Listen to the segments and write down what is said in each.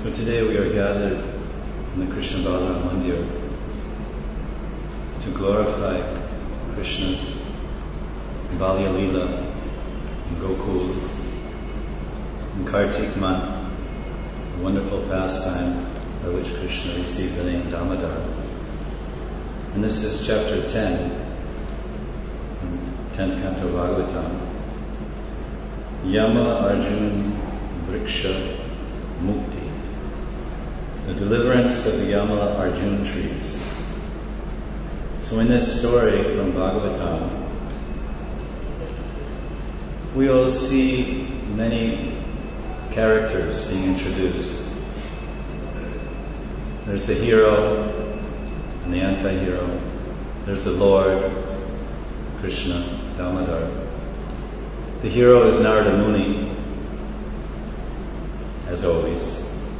So today we are gathered in the Krishna Balaram Mandir to glorify Krishna's Balya Leela in Gokul in Kartik month, a wonderful pastime by which Krishna received the name Damodar. And this is chapter 10, 10th canto Bhagavatam. Yama Arjun Vriksha Mukti, the deliverance of the Yama Arjun trees. So in this story from Bhagavatam, we will see many characters being introduced. There's the hero and the anti-hero. There's the Lord, Krishna, Damodar. The hero is Narada Muni, as always.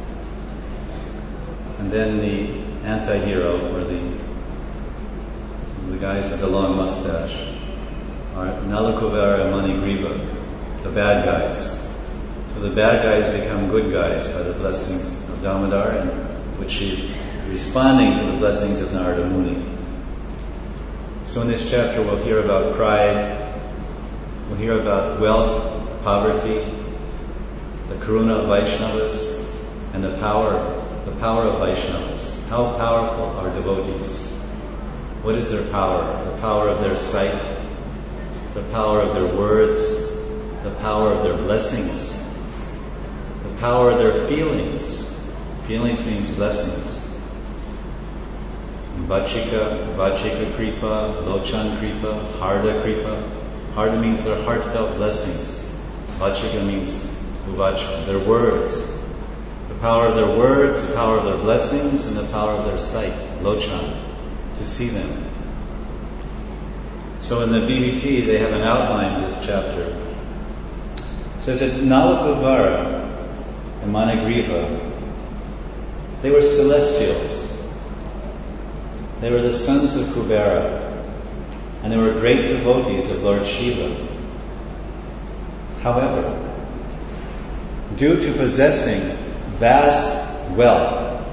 And then the anti-hero, or the guys with the long mustache, are Nalakuvara and Manigriva, the bad guys. So the bad guys become good guys by the blessings of Damodar, and which he is responding to the blessings of Narada Muni. So in this chapter we'll hear about pride, we'll hear about wealth, poverty, the karuna of Vaishnavas, and the power of Vaishnavas. How powerful are devotees? What is their power? The power of their sight, the power of their words, the power of their blessings, the power of their feelings. Feelings means blessings. Vachika kripa, lochan kripa, harda kripa. Harda means their heartfelt blessings. Vachika means their words. The power of their words, the power of their blessings, and the power of their sight, lochan, to see them. So in the BBT, they have an outline of this chapter. It says that Nalakuvara and Manigriva, they were celestials. They were the sons of Kubera, and they were great devotees of Lord Shiva. However, due to possessing vast wealth,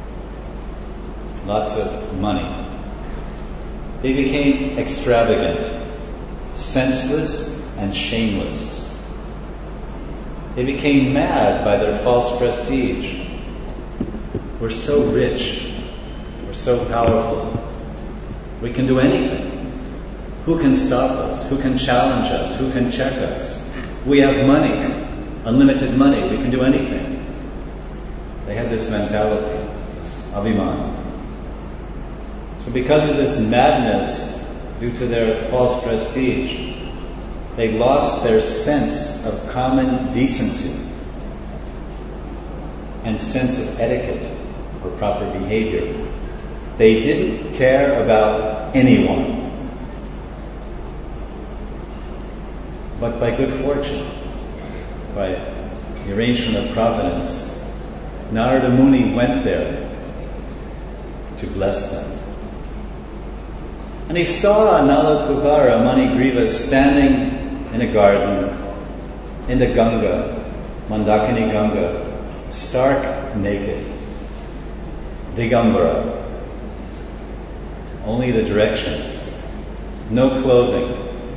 lots of money, they became extravagant, senseless, and shameless. They became mad by their false prestige. We're so rich, we're so powerful, we can do anything. Who can stop us? Who can challenge us? Who can check us? We have money, unlimited money, we can do anything. They had this mentality, this abhiman. So because of this madness, due to their false prestige, they lost their sense of common decency and sense of etiquette or proper behavior. They didn't care about anyone. But by good fortune, by the arrangement of providence, Narada Muni went there to bless them. And he saw Nalakuvara Manigriva standing in a garden, in the Ganga, Mandakini Ganga, stark naked, Digambara, only the directions, no clothing.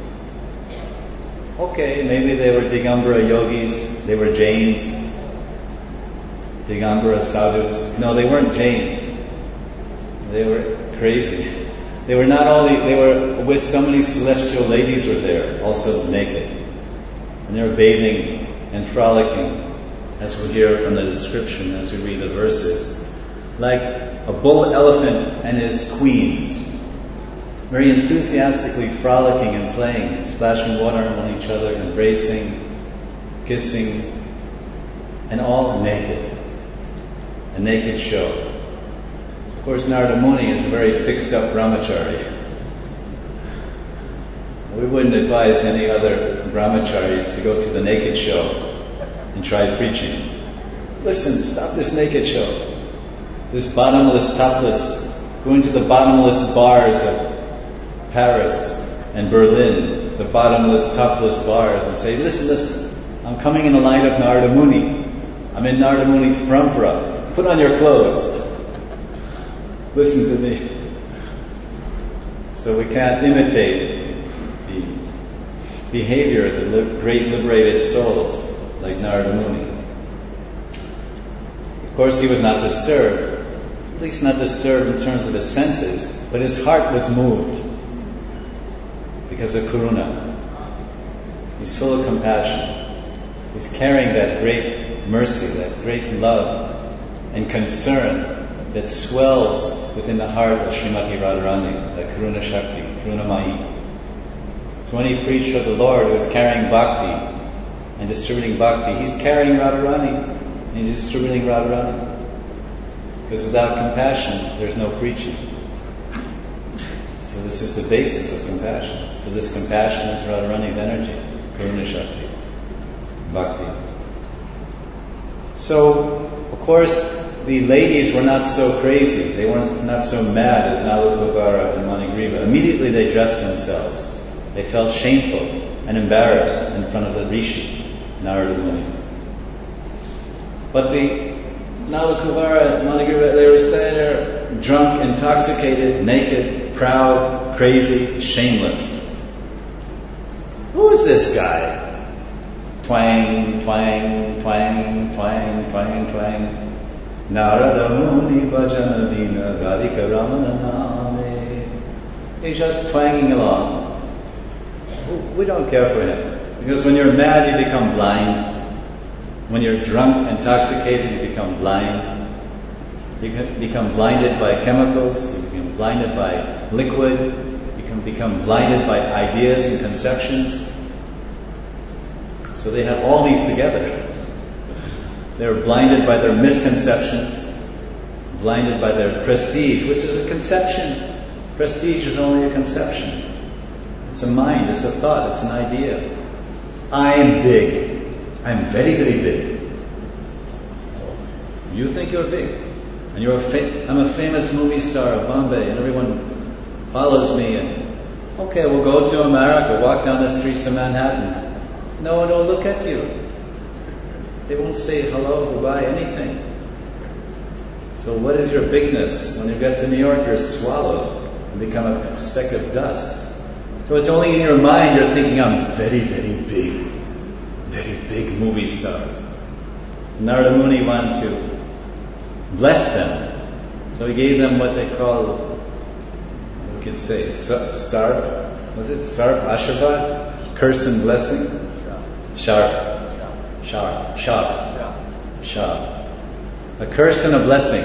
Okay, maybe they were Digambara yogis, they were Jains, Digambara sadhus. No, they weren't Jains. They were crazy. They were with so many celestial ladies were there, also naked. And they were bathing and frolicking, as we'll hear from the description as we read the verses, like a bull elephant and his queens, very enthusiastically frolicking and playing, splashing water on each other, embracing, kissing, and all naked. A naked show. Of course, Narada Muni is a very fixed-up brahmachari. We wouldn't advise any other brahmacharis to go to the naked show and try preaching. Listen, stop this naked show. This bottomless, topless, going to the bottomless bars of Paris and Berlin, the bottomless, topless bars, and say, listen, I'm coming in the line of Narada Muni. I'm in Narada Muni's parampara. Put on your clothes. Listen to me. So we can't imitate the behavior of the great liberated souls like Narada Muni. Of course, he was not disturbed, at least not disturbed in terms of his senses, but his heart was moved because of Karuna. He's full of compassion. He's carrying that great mercy, that great love and concern that swells within the heart of Srimati Radharani, that Karuna Shakti, Karuna Mai. So when he preached of the Lord who was carrying bhakti and distributing bhakti, he's carrying Radharani and he's distributing Radharani. Because without compassion, there's no preaching. So this is the basis of compassion. So this compassion is Radharani's energy, Karuna Shakti, bhakti. So, of course, the ladies were not so crazy. They weren't not so mad as Nalakuvara and Manigriva. Immediately they dressed themselves. They felt shameful and embarrassed in front of the Rishi, Narada Muni. But the Nalakuvara and Manigriva, they were standing there drunk, intoxicated, naked, proud, crazy, shameless. Who is this guy? Twang, twang, twang, twang, twang, twang. Narada Muni Bhajana Dina Radhika Ramana Name. He's just twanging along. We don't care for him. Because when you're mad, you become blind. When you're drunk, intoxicated, you become blind. You can become blinded by chemicals. You become blinded by liquid. You can become blinded by ideas and conceptions. So they have all these together. They're blinded by their misconceptions, blinded by their prestige, which is a conception. Prestige is only a conception. It's a mind, it's a thought, it's an idea. I'm big. I'm very, very big. You think you're big. And I'm a famous movie star of Bombay, and everyone follows me, and okay, we'll go to America, walk down the streets of Manhattan. No one will look at you. They won't say hello, goodbye, anything. So what is your bigness? When you get to New York, you're swallowed and become a speck of dust. So it's only in your mind you're thinking, I'm very, very big movie star. So Narada Muni wanted to bless them. So he gave them what they call, we could say, sarp. Was it sarp ashirvad? Curse and blessing? Sharp. A curse and a blessing.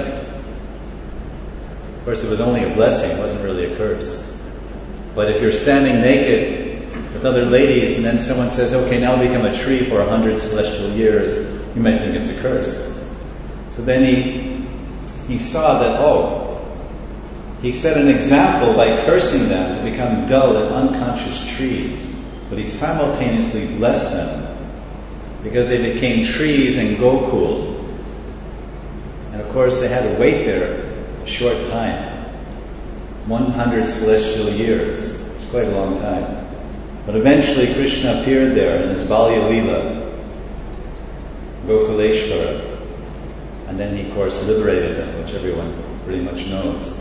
Of course, it was only a blessing, it wasn't really a curse. But if you're standing naked with other ladies and then someone says, okay, now become a tree for 100 celestial years, you might think it's a curse. So then he saw that, he set an example by cursing them to become dull and unconscious trees. But he simultaneously blessed them because they became trees in Gokul. And of course they had to wait there a short time. 100 celestial years. It's quite a long time. But eventually Krishna appeared there in his Balya Leela, Gokuleshvara. And then he of course liberated them, which everyone pretty much knows.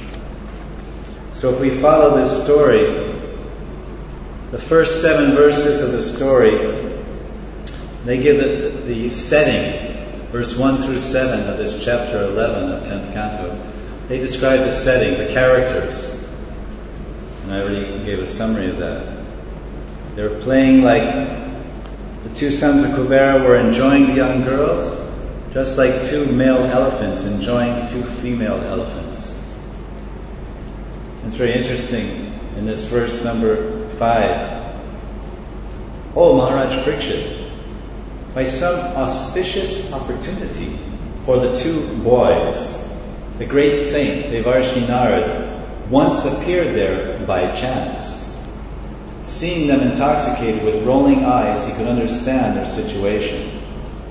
So if we follow this story, the first 7 verses of the story, they give the setting, verse 1 through 7 of this chapter 11 of 10th canto. They describe the setting, the characters. And I already gave a summary of that. They're playing like the 2 sons of Kubera were enjoying the young girls, just like 2 male elephants enjoying 2 female elephants. It's very interesting in this verse number 5. Oh, Maharaj Parikshit, by some auspicious opportunity for the 2 boys, the great saint Devarshi Narad once appeared there by chance. Seeing them intoxicated with rolling eyes, he could understand their situation.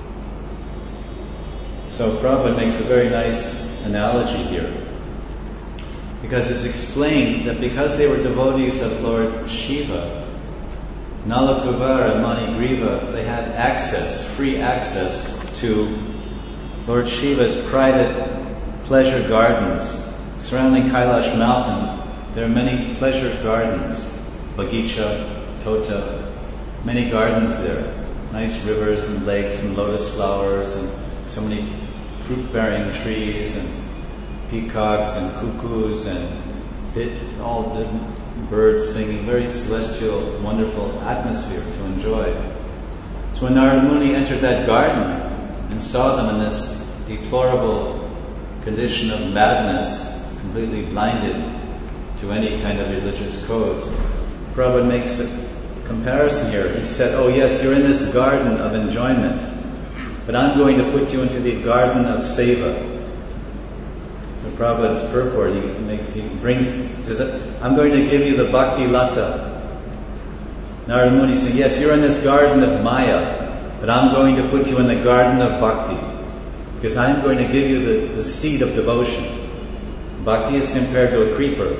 So Prabhupada makes a very nice analogy here, because it's explained that because they were devotees of Lord Shiva, Nalakuvara and Manigriva, they had access, free access to Lord Shiva's private pleasure gardens surrounding Kailash mountain. There are many pleasure gardens, Bagicha, Tota, many gardens there. Nice rivers and lakes and lotus flowers and so many fruit-bearing trees and peacocks and cuckoos and all the birds singing. Very celestial, wonderful atmosphere to enjoy. So when Narada Muni entered that garden and saw them in this deplorable condition of madness, completely blinded to any kind of religious codes, Prabhupada makes a comparison here. He said, oh yes, you're in this garden of enjoyment, but I'm going to put you into the garden of seva. So Prabhupada's purport, he says, I'm going to give you the bhakti lata. Narada Muni said, yes, you're in this garden of maya, but I'm going to put you in the garden of bhakti, because I'm going to give you the seed of devotion. Bhakti is compared to a creeper,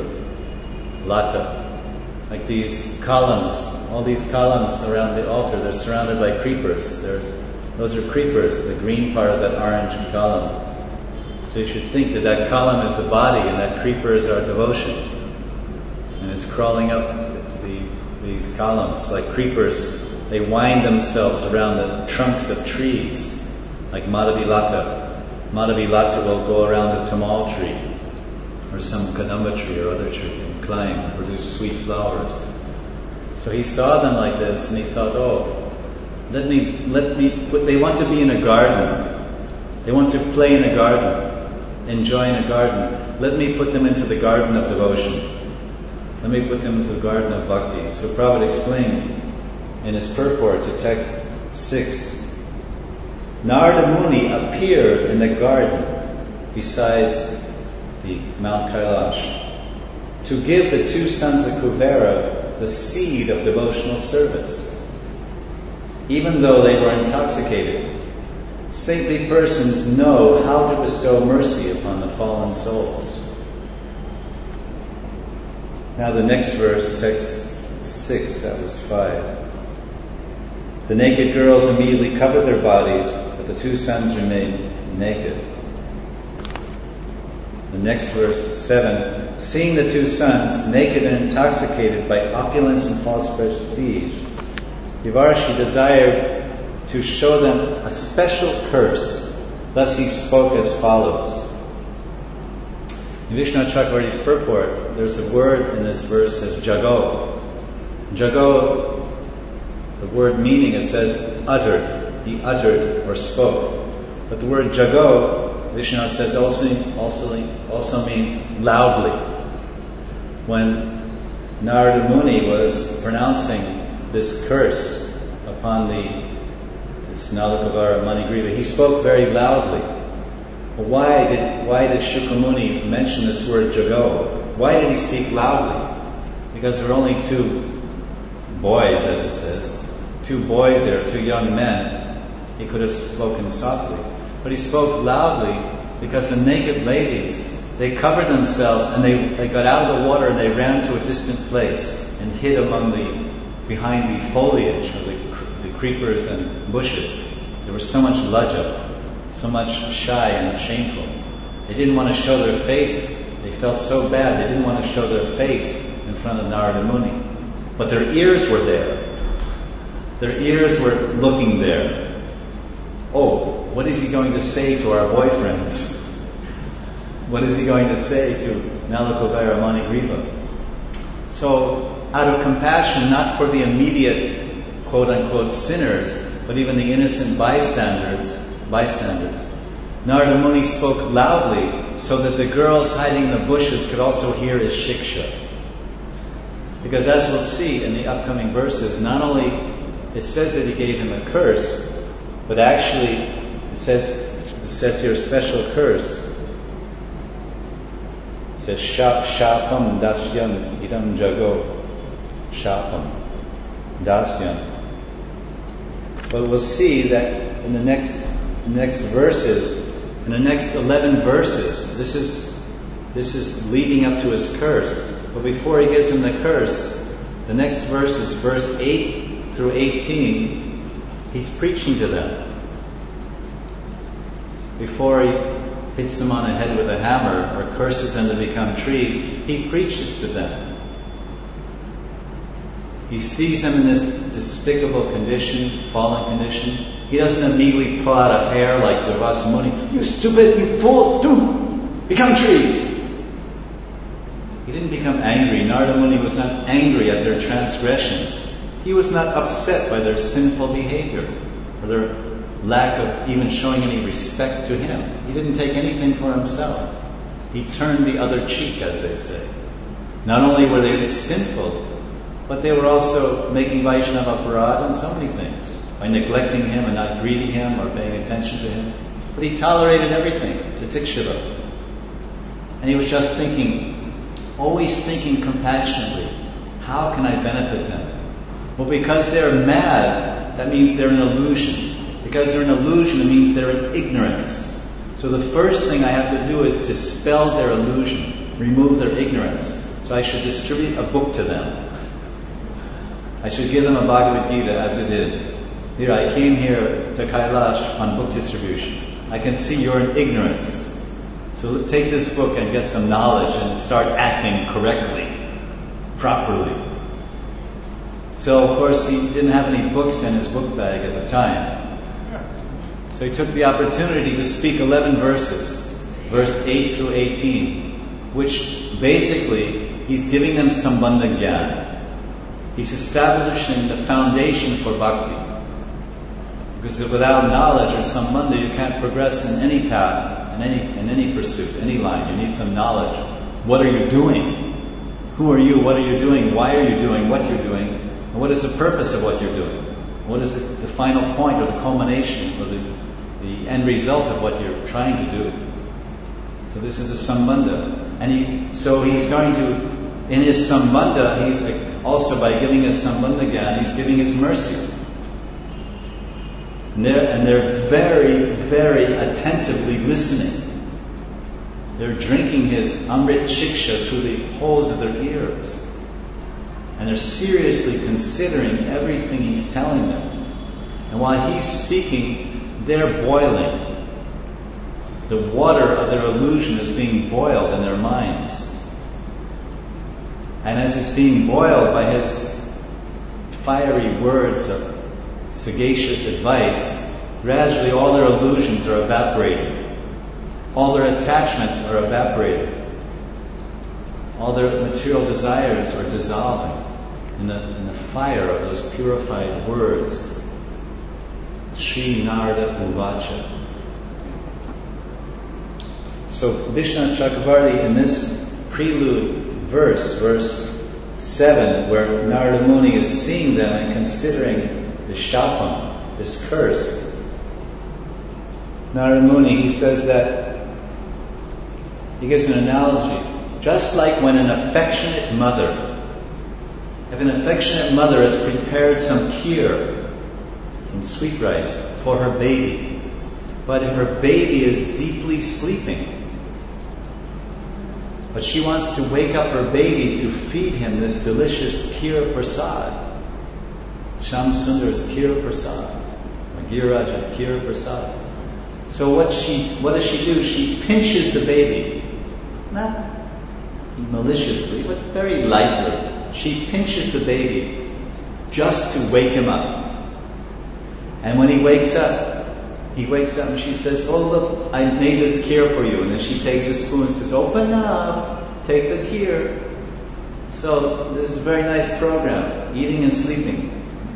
lata, like these columns. All these columns around the altar, they're surrounded by creepers. Those are creepers, the green part of that orange column. So you should think that column is the body and that creeper is our devotion. And it's crawling up these columns like creepers. They wind themselves around the trunks of trees, like Madhavi Lata. Madhavi Lata will go around a tamal tree or some kadamba tree or other tree and climb, produce sweet flowers. So he saw them like this, and he thought, oh, let me they want to be in a garden. They want to play in a garden, enjoy in a garden. Let me put them into the garden of devotion. Let me put them into the garden of bhakti. So Prabhupada explains in his purport to text 6, Narada Muni appeared in the garden besides the Mount Kailash to give the two sons of Kuvera the seed of devotional service. Even though they were intoxicated, saintly persons know how to bestow mercy upon the fallen souls. Now the next verse, text 6, that was 5. The naked girls immediately covered their bodies, but the two sons remained naked. The next verse, 7. Seeing the two sons naked and intoxicated by opulence and false prestige, Devarshi desired to show them a special curse. Thus he spoke as follows. In Vishnu Chakravarti's purport, there's a word in this verse as jago. Jago, the word meaning, it says uttered. He uttered or spoke. But the word jago, Vishnu says also means loudly. When Narada Muni was pronouncing this curse upon this Nalakavara Manigriva, he spoke very loudly. But why did Shukamuni mention this word jago? Why did he speak loudly? Because there were only two boys, as it says. Two boys there, two young men. He could have spoken softly. But he spoke loudly because the naked ladies, they covered themselves and they got out of the water and they ran to a distant place and hid behind the foliage of the creepers and bushes. There was so much lajja, so much shy and shameful. They didn't want to show their face. They felt so bad. They didn't want to show their face in front of Narada Muni. But their ears were there. Their ears were looking there. Oh, what is he going to say to our boyfriends? What is he going to say to Nalakavara Manigriva? So, out of compassion, not for the immediate quote-unquote sinners, but even the innocent bystanders, Narada Muni spoke loudly so that the girls hiding in the bushes could also hear his shiksha. Because as we'll see in the upcoming verses, not only it says that he gave him a curse, but actually it says here a special curse. It says shapam dasyam idam jago. Shapam dasyam. But we'll see that in the next verses, in the next 11 verses, this is leading up to his curse. But before he gives him the curse, the next verses, verse 8 through 18, he's preaching to them. before he hits them on the head with a hammer or curses them to become trees, he preaches to them. He sees them in this despicable condition, fallen condition. He doesn't immediately pull out a hair like Durvasa Muni. You stupid, you fool, become trees. He didn't become angry. Narada Muni was not angry at their transgressions. He was not upset by their sinful behavior or their lack of even showing any respect to him. He didn't take anything for himself. He turned the other cheek, as they say. Not only were they sinful, but they were also making Vaishnava aparadha and so many things by neglecting him and not greeting him or paying attention to him. But he tolerated everything to Tikshiva. And he was just always thinking compassionately, how can I benefit them? Well, because they're mad, that means they're in illusion. Because they're in illusion, it means they're in ignorance. So the first thing I have to do is dispel their illusion, remove their ignorance. So I should distribute a book to them. I should give them a Bhagavad Gita as it is. Here, I came here to Kailash on book distribution. I can see you're in ignorance. So take this book and get some knowledge and start acting correctly, properly. So, of course, he didn't have any books in his book bag at the time. So he took the opportunity to speak 11 verses, verse 8 through 18, which basically, he's giving them Sambandha Gyan. He's establishing the foundation for bhakti. Because without knowledge or sambandha, you can't progress in any path, in any pursuit, any line. You need some knowledge. What are you doing? Who are you? What are you doing? Why are you doing what you're doing? And what is the purpose of what you're doing? What is the final point or the culmination or the end result of what you're trying to do? So this is the sambandha. And he's going to, in his sambandha, he's also by giving us sambandha gyan, he's giving his mercy. And they're very, very attentively listening. They're drinking his Amrit Shiksha through the holes of their ears. And they're seriously considering everything he's telling them. And while he's speaking, they're boiling. The water of their illusion is being boiled in their minds. And as it's being boiled by his fiery words of sagacious advice, gradually all their illusions are evaporating. All their attachments are evaporating. All their material desires are dissolving in the fire of those purified words. Sri Narada Uvacha. So Vishnu Chakravarti in this prelude verse 7, where Narada Muni is seeing them and considering the shapam, this curse. Narada Muni, he says that, he gives an analogy. Just like when an affectionate mother, if an affectionate mother has prepared some kheer from sweet rice for her baby, but if her baby is deeply sleeping, but she wants to wake up her baby to feed him this delicious kheer prasad. Sham Sundar's kheer prasad. Giriraja's kheer prasad. So what does she do? She pinches the baby. Not maliciously, but very lightly. She pinches the baby just to wake him up. And when he wakes up and she says, "Oh look, I made this kheer for you." And then she takes a spoon and says, "Open up, take the kheer." So this is a very nice program, eating and sleeping.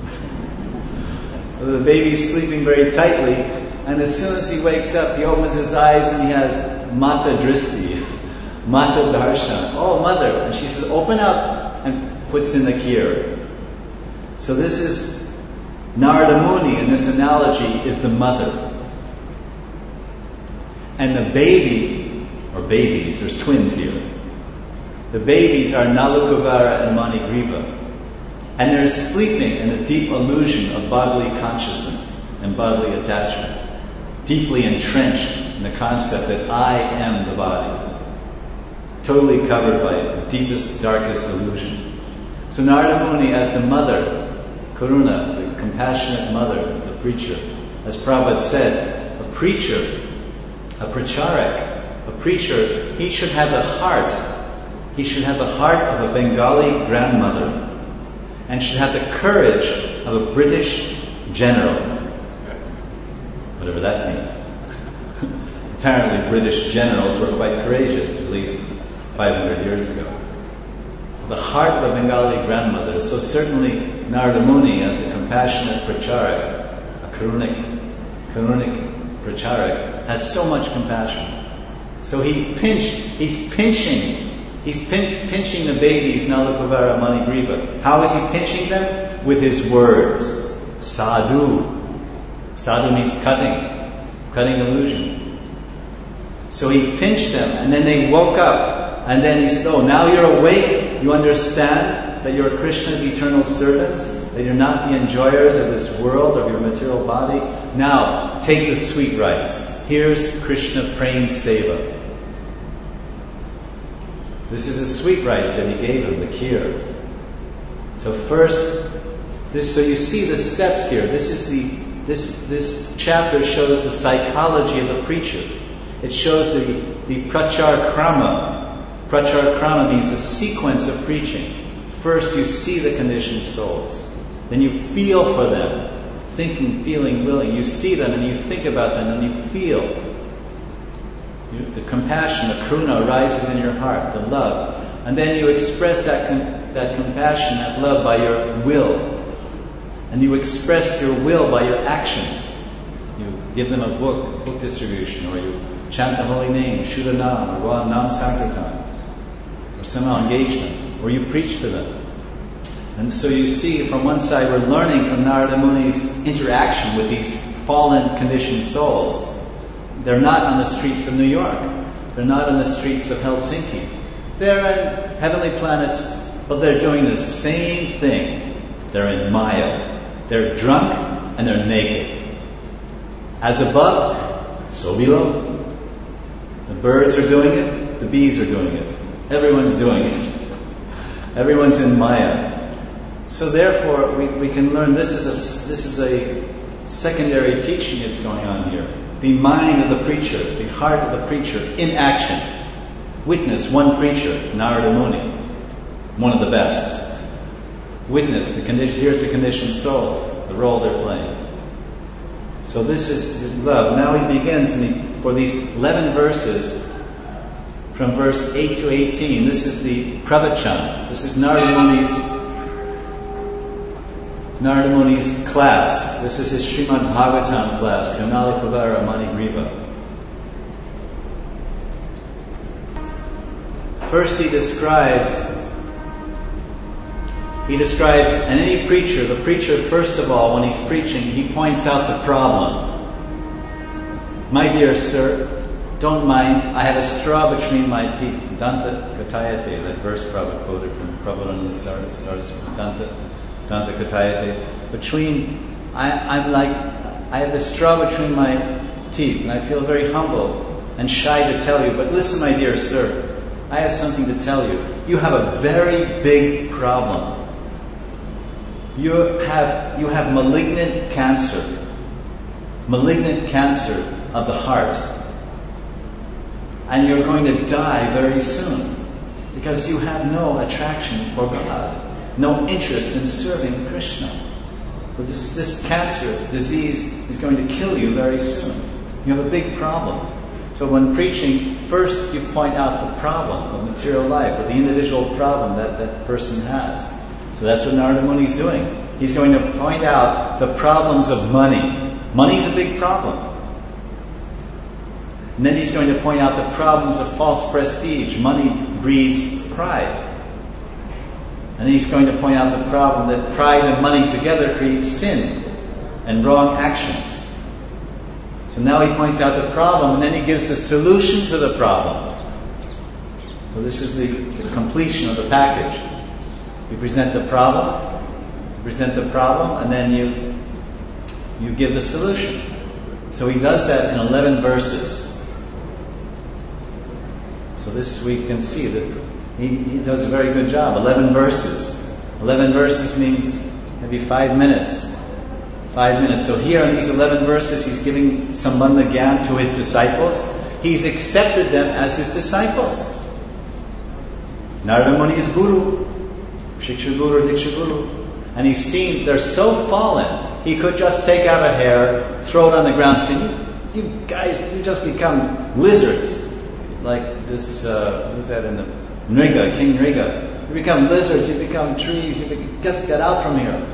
The baby's sleeping very tightly, and as soon as he wakes up, he opens his eyes and he has Mata Dristi, Mata Darshan. "Oh, mother." And she says, "Open up," and puts in the kheer. So this is Narada Muni, in this analogy, is the mother. And the baby, or babies, there's twins here. The babies are Nalakuvara and Manigriva. And they're sleeping in a deep illusion of bodily consciousness and bodily attachment. Deeply entrenched in the concept that I am the body. Totally covered by deepest, darkest illusion. So Narada Muni, as the mother, Karuna, the compassionate mother, the preacher, as Prabhupada said, a preacher a pracharak, a preacher, he should have the heart. He should have the heart of a Bengali grandmother and should have the courage of a British general. Whatever that means. Apparently British generals were quite courageous, at least 500 years ago. So the heart of a Bengali grandmother, so certainly Narada Muni as a compassionate pracharak, a karunic pracharak, has so much compassion. So he's pinching the babies, Nalakuvara, Manigriva. How is he pinching them? With his words. Sadhu. Sadhu means cutting illusion. So he pinched them, and then they woke up, and then he said, oh, now you're awake, you understand that you're Krishna's eternal servants, that you're not the enjoyers of this world, of your material body. Now, take the sweet rice. Here's Krishna Prem Seva. This is the sweet rice that he gave him, the kheer. So first, so you see the steps here. This chapter shows the psychology of the preacher. It shows the prachar krama. Prachar krama means the sequence of preaching. First you see the conditioned souls. Then you feel for them. Thinking, feeling, willing. You see them and you think about them and you feel. The compassion, the karuna arises in your heart, the love. And then you express that compassion, that love by your will. And you express your will by your actions. You give them a book distribution, or you chant the holy name, Shuddhanam, or go on Nam Sankirtan, or somehow engage them, or you preach to them. And so you see, from one side, we're learning from Narada Muni's interaction with these fallen, conditioned souls. They're not on the streets of New York. They're not on the streets of Helsinki. They're in heavenly planets, but they're doing the same thing. They're in Maya. They're drunk and they're naked. As above, so below. The birds are doing it, the bees are doing it. Everyone's doing it. Everyone's in Maya. So therefore, we can learn this is a secondary teaching that's going on here. The mind of the preacher, the heart of the preacher in action. Witness one preacher, Narada Muni, one of the best. Witness here's the conditioned souls, the role they're playing. So this is love. Now he begins for these 11 verses, from verse 8 to 18. This is the pravachan. This is Narada Muni's class. This is his Srimad Bhagavatam class to Nalakuvara Manigriva. First he describes, and any preacher, the preacher first of all, when he's preaching, he points out the problem. My dear sir, don't mind, I have a straw between my teeth. Danta Katayate, that verse Prabhupada quoted from Prabhupada Saraswati. Danta Katayate. I have the straw between my teeth, and I feel very humble and shy to tell you. But listen, my dear sir, I have something to tell you. You have a very big problem. You have malignant cancer of the heart, and you're going to die very soon because you have no attraction for God, no interest in serving Krishna. But this cancer disease is going to kill you very soon. You have a big problem. So when preaching, first you point out the problem of material life, or the individual problem that person has. So that's what Narada Muni is doing. He's going to point out the problems of money. Money's a big problem. And then he's going to point out the problems of false prestige. Money breeds pride. And he's going to point out the problem that pride and money together create sin and wrong actions. So now he points out the problem, and then he gives the solution to the problem. So this is the completion of the package. You present the problem, and then you give the solution. So he does that in 11 verses. So this we can see that he does a very good job. 11 verses. 11 verses means maybe 5 minutes. 5 minutes. So here in these 11 verses, he's giving Sambandha Gyan to his disciples. he's accepted them as his disciples. Narada Muni is Guru, Shiksha Guru, Diksha Guru. And he's seen they're so fallen, he could just take out a hair, throw it on the ground, and say, you guys, you just become lizards. Like this, who's that in the Nriga, King Nriga. You become lizards, you become trees, just get out from here.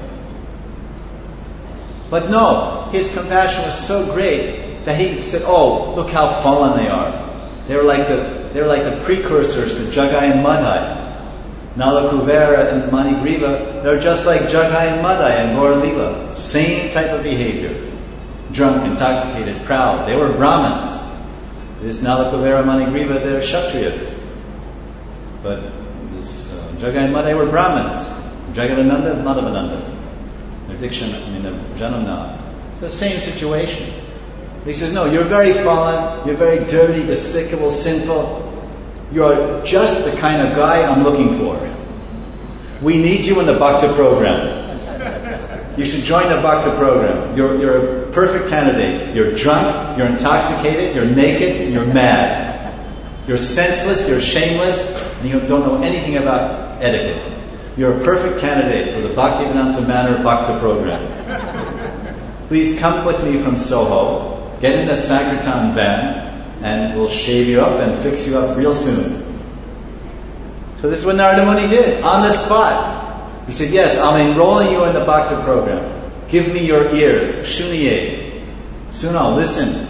But no, his compassion was so great that he said, oh, look how fallen they are. They're like the precursors to Jagai and Madhai. Nala Kuvera and Manigriva, they're just like Jagai and Madhai and Gaura Lila. Same type of behavior. Drunk, intoxicated, proud. They were Brahmins. This Nala Kuvera, Manigriva, they're Kshatriyas. But this Jagai and Madhai were Brahmins. Jagadananda, Madhavananda. Their diction, their Janamna. It's the same situation. He says, no, you're very fallen, you're very dirty, despicable, sinful. You're just the kind of guy I'm looking for. We need you in the Bhakta program. You should join the Bhakta program. You're a perfect candidate. You're drunk, you're intoxicated, you're naked, you're mad. You're senseless, you're shameless, and you don't know anything about etiquette. You're a perfect candidate for the Bhaktivedanta Manor Bhakta program. Please come with me from Soho, get in the Sankirtan van, and we'll shave you up and fix you up real soon. So this is what Narada Muni did, on the spot. He said, yes, I'm enrolling you in the Bhakta program. Give me your ears. Shuniye. Suno, listen.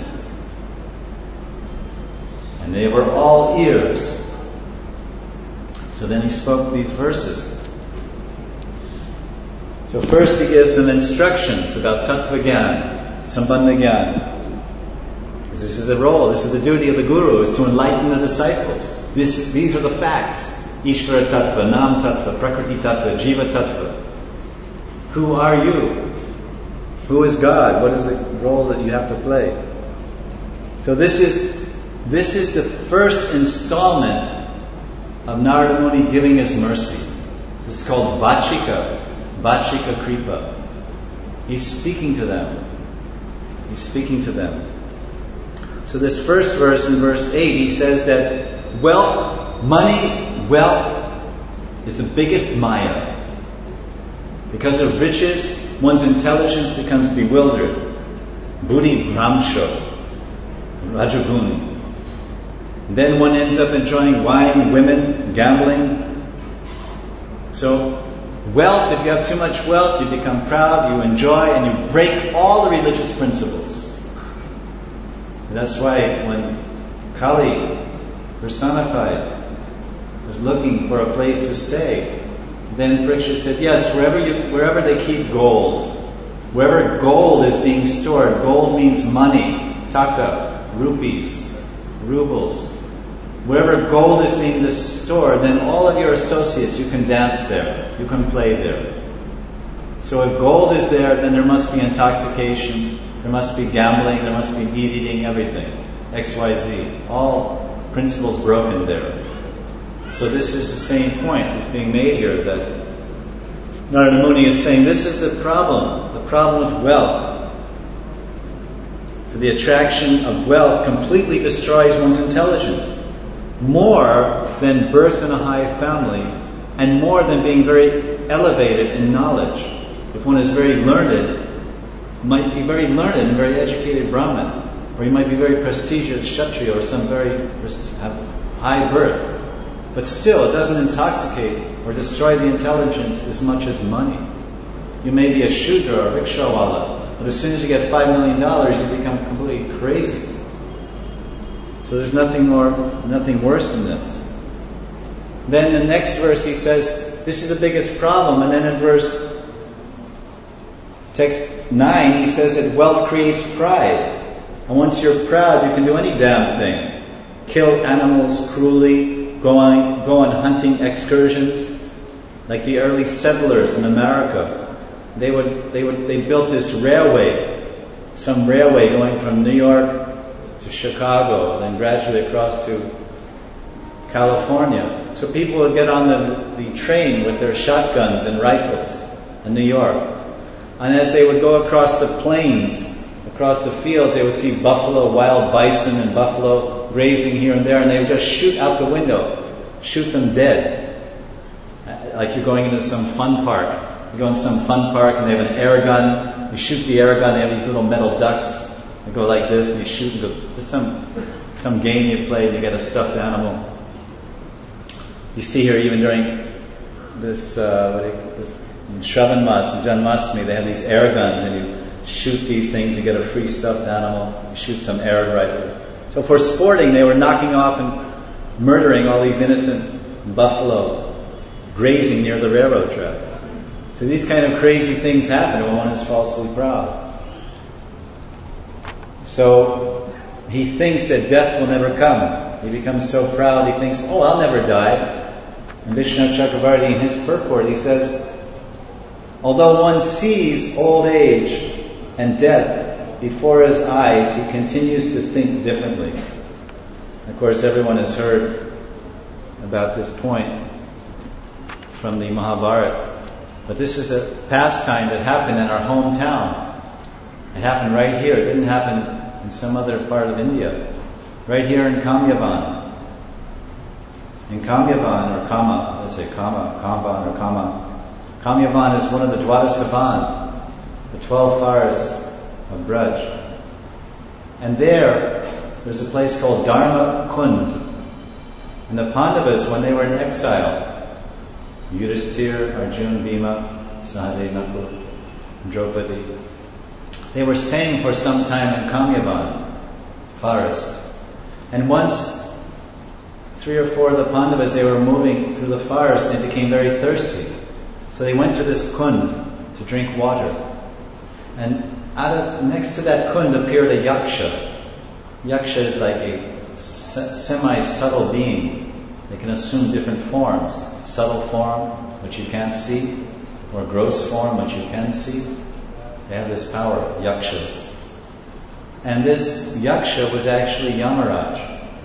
And they were all ears. So then he spoke these verses. So first he gives them instructions about Tattva Gyan, Sambandha Gyan. This is the role, this is the duty of the Guru, is to enlighten the disciples. These are the facts. Ishvara Tattva, Nam Tattva, Prakriti Tattva, Jiva Tattva. Who are you? Who is God? What is the role that you have to play? So this is the first installment of Narada Muni giving his mercy. This is called Vachika Kripa. He's speaking to them. He's speaking to them. So this first verse, in verse 8, he says that wealth is the biggest maya. Because of riches, one's intelligence becomes bewildered. Buddhi Bhramsha, Rajagun. Then one ends up enjoying wine, women, gambling. So wealth, if you have too much wealth, you become proud, you enjoy, and you break all the religious principles. And that's why when Kali, personified, was looking for a place to stay, then Parikshit said, yes, wherever they keep gold, wherever gold is being stored, gold means money, taka, rupees, rubles. Wherever gold is being stored, then all of your associates, you can dance there, you can play there. So if gold is there, then there must be intoxication, there must be gambling, there must be meat eating, everything. XYZ. All principles broken there. So this is the same point that's being made here, that Narada Muni is saying this is the problem with wealth. So the attraction of wealth completely destroys one's intelligence. More than birth in a high family, and more than being very elevated in knowledge. If one is very learned, might be very learned and very educated Brahmin, or you might be very prestigious Kshatriya or some very high birth. But still, it doesn't intoxicate or destroy the intelligence as much as money. You may be a Shudra or a rickshawala, but as soon as you get $5 million, you become completely crazy. So there's nothing worse than this. Then the next verse he says, this is the biggest problem. And then in text 9, he says that wealth creates pride. And once you're proud, you can do any damn thing. Kill animals cruelly, go on hunting excursions, like the early settlers in America. They built this railway, some railway going from New York to Chicago, then gradually across to California. So people would get on the train with their shotguns and rifles in New York. And as they would go across the plains, across the fields, they would see buffalo, wild bison and buffalo grazing here and there, and they would just shoot out the window, shoot them dead. Like you're going into some fun park. You go in some fun park and they have an air gun. You shoot the air gun, they have these little metal ducks. They go like this and you shoot and go. There's some game you play and you get a stuffed animal. You see here even during this in Shravan Mas, in Janmashtami, they have these air guns and you shoot these things, you get a free stuffed animal, you shoot some air rifle. So for sporting, they were knocking off and murdering all these innocent buffalo grazing near the railroad tracks. So these kind of crazy things happen when one is falsely proud. So he thinks that death will never come. He becomes so proud, he thinks, oh, I'll never die. And Vishnu Chakravarti, in his purport, he says, although one sees old age and death before his eyes, he continues to think differently. Of course, everyone has heard about this point from the Mahabharata. But this is a pastime that happened in our hometown. It happened right here. It didn't happen in some other part of India. Right here in Kamyavan. In Kamyavan, or Kama, let's say Kamyavan or Kama. Kamyavan is one of the Dwadasavan, the 12 fires of Braj. And there's a place called Dharma Kund. And the Pandavas, when they were in exile, Yudhisthira, Arjuna, Bhima, Sahadeva, Nakul, Draupadi, they were staying for some time in Kamyavan forest. And once 3 or 4 of the Pandavas, they were moving through the forest and they became very thirsty. So they went to this kund to drink water. And next to that kund appeared a yaksha. Yaksha is like a semi-subtle being. They can assume different forms. Subtle form, which you can't see, or gross form, which you can see. They have this power, yakshas. And this yaksha was actually Yamaraj.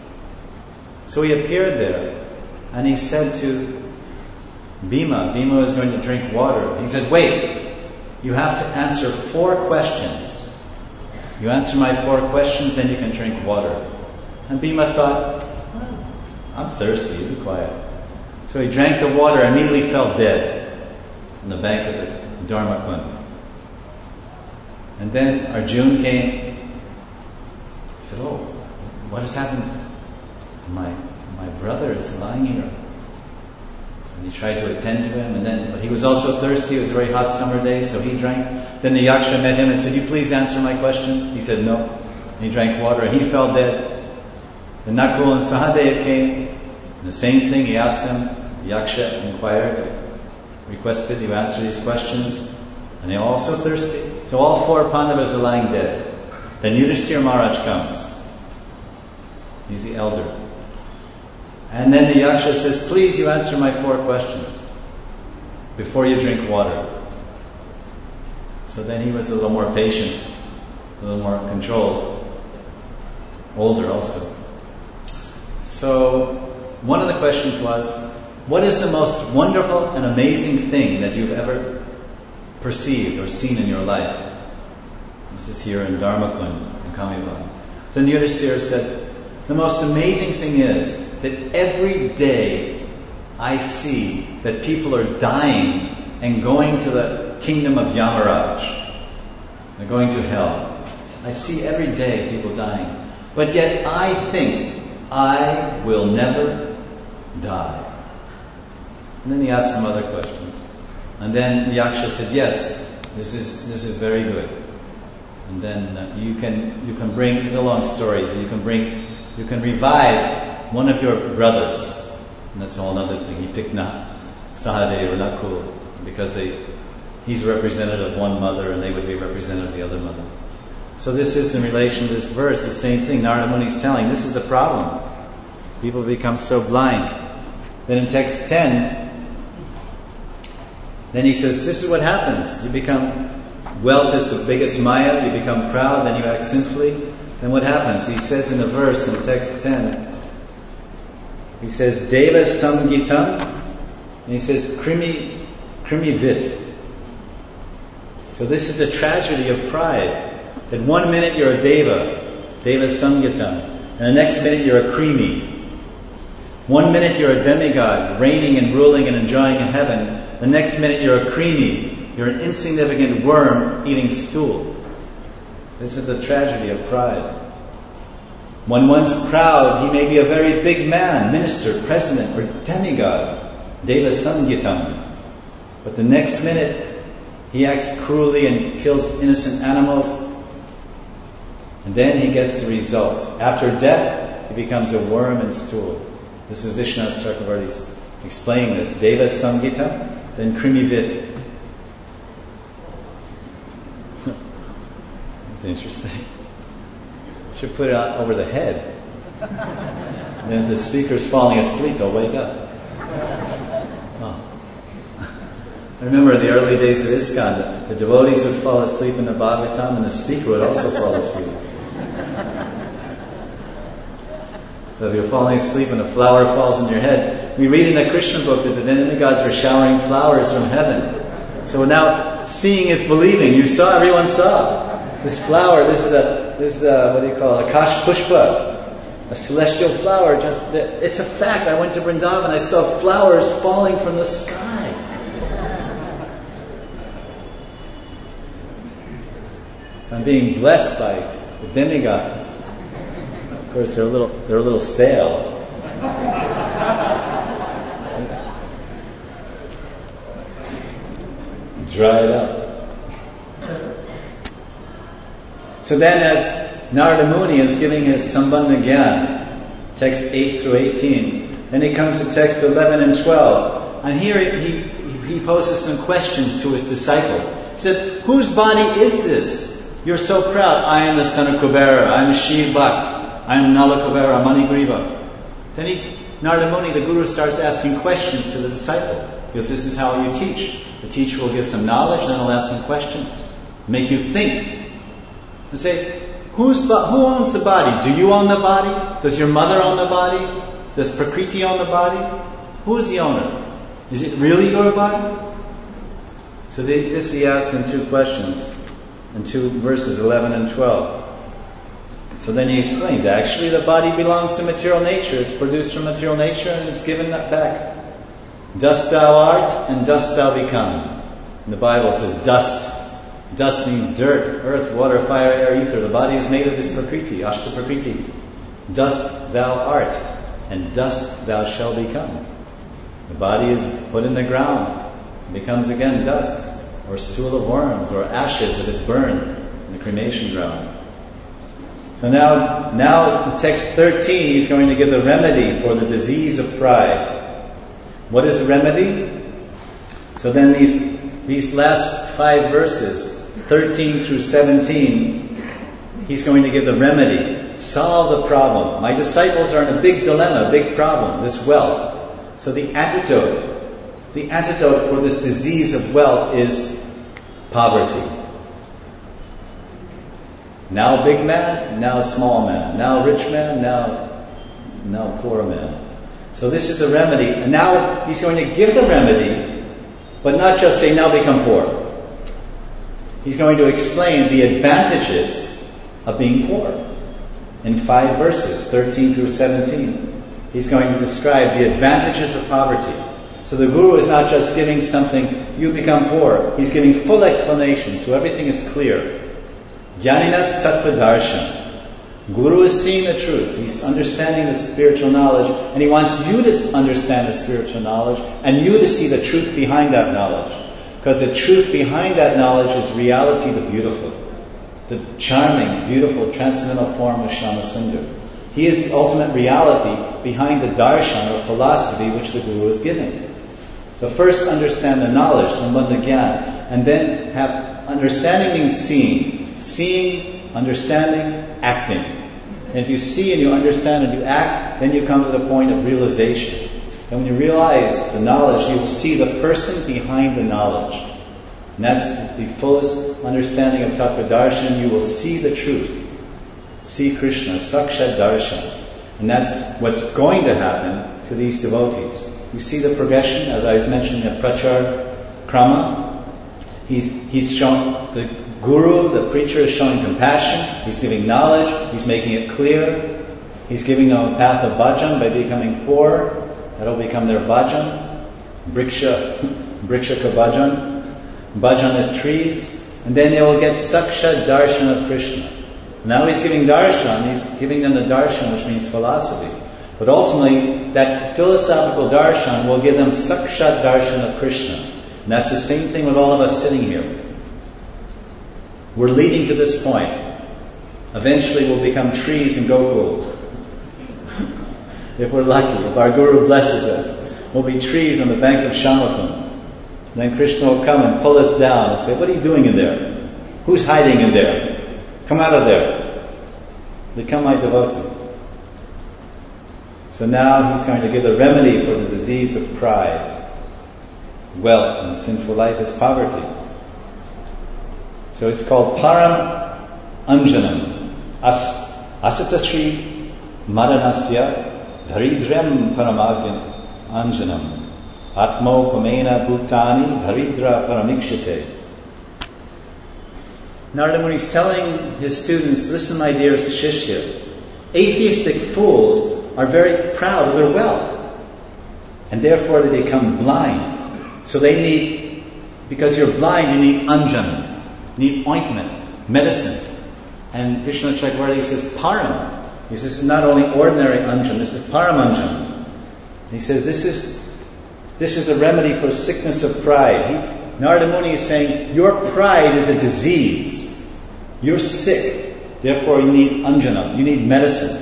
So he appeared there, and he said to Bhima was going to drink water. He said, wait, you have to answer 4 questions. You answer my 4 questions, then you can drink water. And Bhima thought, I'm thirsty, you be quiet. So he drank the water and immediately fell dead on the bank of the Dharma Kund. And then Arjuna came. He said, oh, what has happened? My brother is lying here. And he tried to attend to him, but he was also thirsty. It was a very hot summer day, so he drank. Then the yaksha met him and said, you please answer my question? He said, no. And he drank water and he fell dead. Then Nakul and Sahadeva came, and the same thing, he asked them. The yaksha inquired, requested you answer these questions, and they were also thirsty. So all 4 Pandavas were lying dead. Then Yudhisthira Maharaj comes. He's the elder. And then the yaksha says, please you answer my 4 questions before you drink water. So then he was a little more patient, a little more controlled, older also. So one of the questions was, what is the most wonderful and amazing thing that you've ever perceived or seen in your life? This is here in Dharmakund, in Kamyavan. Then Yudhisthira said, the most amazing thing is that every day I see that people are dying and going to the kingdom of Yamaraj. They're going to hell. I see every day people dying. But yet I think I will never die. And then he asked some other questions. And then the yaksha said, yes, this is very good. And then you can bring, it's a long story, so you can revive one of your brothers. And that's a whole other thing. He picked Sahadeva or Nakul because he's representative of one mother and they would be representative of the other mother. So this is in relation to this verse, the same thing. Narada Muni is telling, this is the problem. People become so blind. Then in text 10, then he says, this is what happens. You become, wealth is the biggest maya, you become proud, then you act sinfully. Then what happens? He says in the verse, in text 10, he says, Deva Samgitam, and he says, Krimi Vit. So this is the tragedy of pride. That one minute you're a Deva Samgitam, and the next minute you're a creamy. 1 minute you're a demigod, reigning and ruling and enjoying in heaven. The next minute you're a creamy. You're an insignificant worm eating stool. This is the tragedy of pride. When one's proud, he may be a very big man, minister, president, or demigod, Deva Samgitam. But the next minute, he acts cruelly and kills innocent animals. And then he gets the results. After death, he becomes a worm and stool. This is Vishwanath Chakravarti explaining this. Deva Samgitam, then Krimivit. That's interesting. Should put it out over the head. And then if the speaker's falling asleep, they'll wake up. Oh. I remember in the early days of ISKCON, the devotees would fall asleep in the Bhagavatam and the speaker would also fall asleep. So if you're falling asleep and a flower falls on your head, we read in the Krishna book that the demigods were showering flowers from heaven. So now seeing is believing. Everyone saw this flower. This is what do you call it? Akash Pushpa. A celestial flower. It's a fact. I went to Vrindavan. I saw flowers falling from the sky. So I'm being blessed by the demigods. Of course, they're a little stale. Dry it up. So then, as Narada Muni is giving his Sambandha Gyan, text 8 through 18, then he comes to text 11 and 12. And here he poses some questions to his disciples. He said, whose body is this? You're so proud. I am the son of Kubera. I am Shiv Bhakt. I am Nala Kubera, Manigriva. Then Narada Muni, the Guru, starts asking questions to the disciple. Because this is how you teach. The teacher will give some knowledge, then he'll ask some questions. Make you think. And say, who owns the body? Do you own the body? Does your mother own the body? Does Prakriti own the body? Who is the owner? Is it really your body? So this he asks in two questions, in two verses 11 and 12. So then he explains, actually the body belongs to material nature. It's produced from material nature and it's given back. Dust thou art and dust thou become. And the Bible says dust. Dust means dirt, earth, water, fire, air, ether. The body is made of this Prakriti, Ashta Prakriti. Dust thou art, and dust thou shalt become. The body is put in the ground, and becomes again dust, or stool of worms, or ashes if it's burned in the cremation ground. So now in text 13, he's going to give the remedy for the disease of pride. What is the remedy? So then these last 5 verses, 13 through 17, he's going to give the remedy. Solve the problem. My disciples are in a big dilemma, a big problem, this wealth. So the antidote for this disease of wealth is poverty. Now big man, now small man. Now rich man, now poor man. So this is the remedy. And now he's going to give the remedy, but not just say, now become poor. He's going to explain the advantages of being poor. In 5 verses, 13 through 17, he's going to describe the advantages of poverty. So the Guru is not just giving something, you become poor. He's giving full explanation, so everything is clear. Jnaninas tattva darshan. Guru is seeing the truth. He's understanding the spiritual knowledge, and he wants you to understand the spiritual knowledge, and you to see the truth behind that knowledge. Because the truth behind that knowledge is reality, the beautiful. The charming, beautiful, transcendental form of Shyamasundar. He is the ultimate reality behind the darshan or philosophy which the Guru is giving. So first understand the knowledge, Sambandha Gyan, and then have understanding means seeing. Seeing, understanding, acting. And if you see and you understand and you act, then you come to the point of realization. And when you realize the knowledge, you will see the person behind the knowledge. And that's the fullest understanding of Tattva Darshan. You will see the truth. See Krishna, Sakshat Darshan. And that's what's going to happen to these devotees. You see the progression, as I was mentioning, the Prachar Krama. He's shown, the Guru, the preacher, is showing compassion. He's giving knowledge. He's making it clear. He's giving them a path of bhajan by becoming poor. That'll become their bhajan. Brikshaka bhajan. Bhajan is trees. And then they will get sakshat darshan of Krishna. Now he's giving darshan. He's giving them the darshan, which means philosophy. But ultimately, that philosophical darshan will give them sakshat darshan of Krishna. And that's the same thing with all of us sitting here. We're leading to this point. Eventually we'll become trees in Gokul. If we're lucky, if our Guru blesses us, we'll be trees on the bank of Shamakund. Then Krishna will come and pull us down and say, what are you doing in there? Who's hiding in there? Come out of there. Become my devotee. So now he's going to give the remedy for the disease of pride. Wealth and sinful life is poverty. So it's called Param Anjanam. Asatasri Maranasya Dharidram Paramagyan Anjanam. Atmo Pamena Bhutani Dharidra Paramikshite. Narada Muni is telling his students, listen my dear Shishya, atheistic fools are very proud of their wealth. And therefore they become blind. So they need, because you're blind, you need anjan. Need ointment, medicine. And Vishnu Chakravarti says param. He says this is not only ordinary anjan, this is param anjan. He says this is the remedy for sickness of pride. Narada Muni is saying your pride is a disease. You're sick. Therefore you need anjana. You need medicine.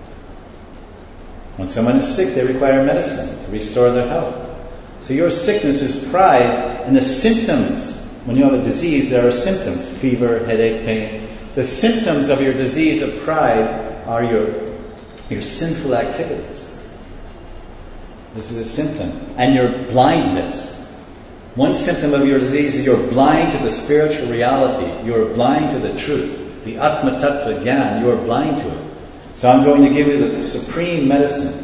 When someone is sick, they require medicine to restore their health. So your sickness is pride, and the symptoms. When you have a disease, there are symptoms. Fever, headache, pain. The symptoms of your disease of pride are your sinful activities. This is a symptom. And your blindness. One symptom of your disease is you're blind to the spiritual reality. You're blind to the truth. The Atma Tattva Gyan, you're blind to it. So I'm going to give you the supreme medicine.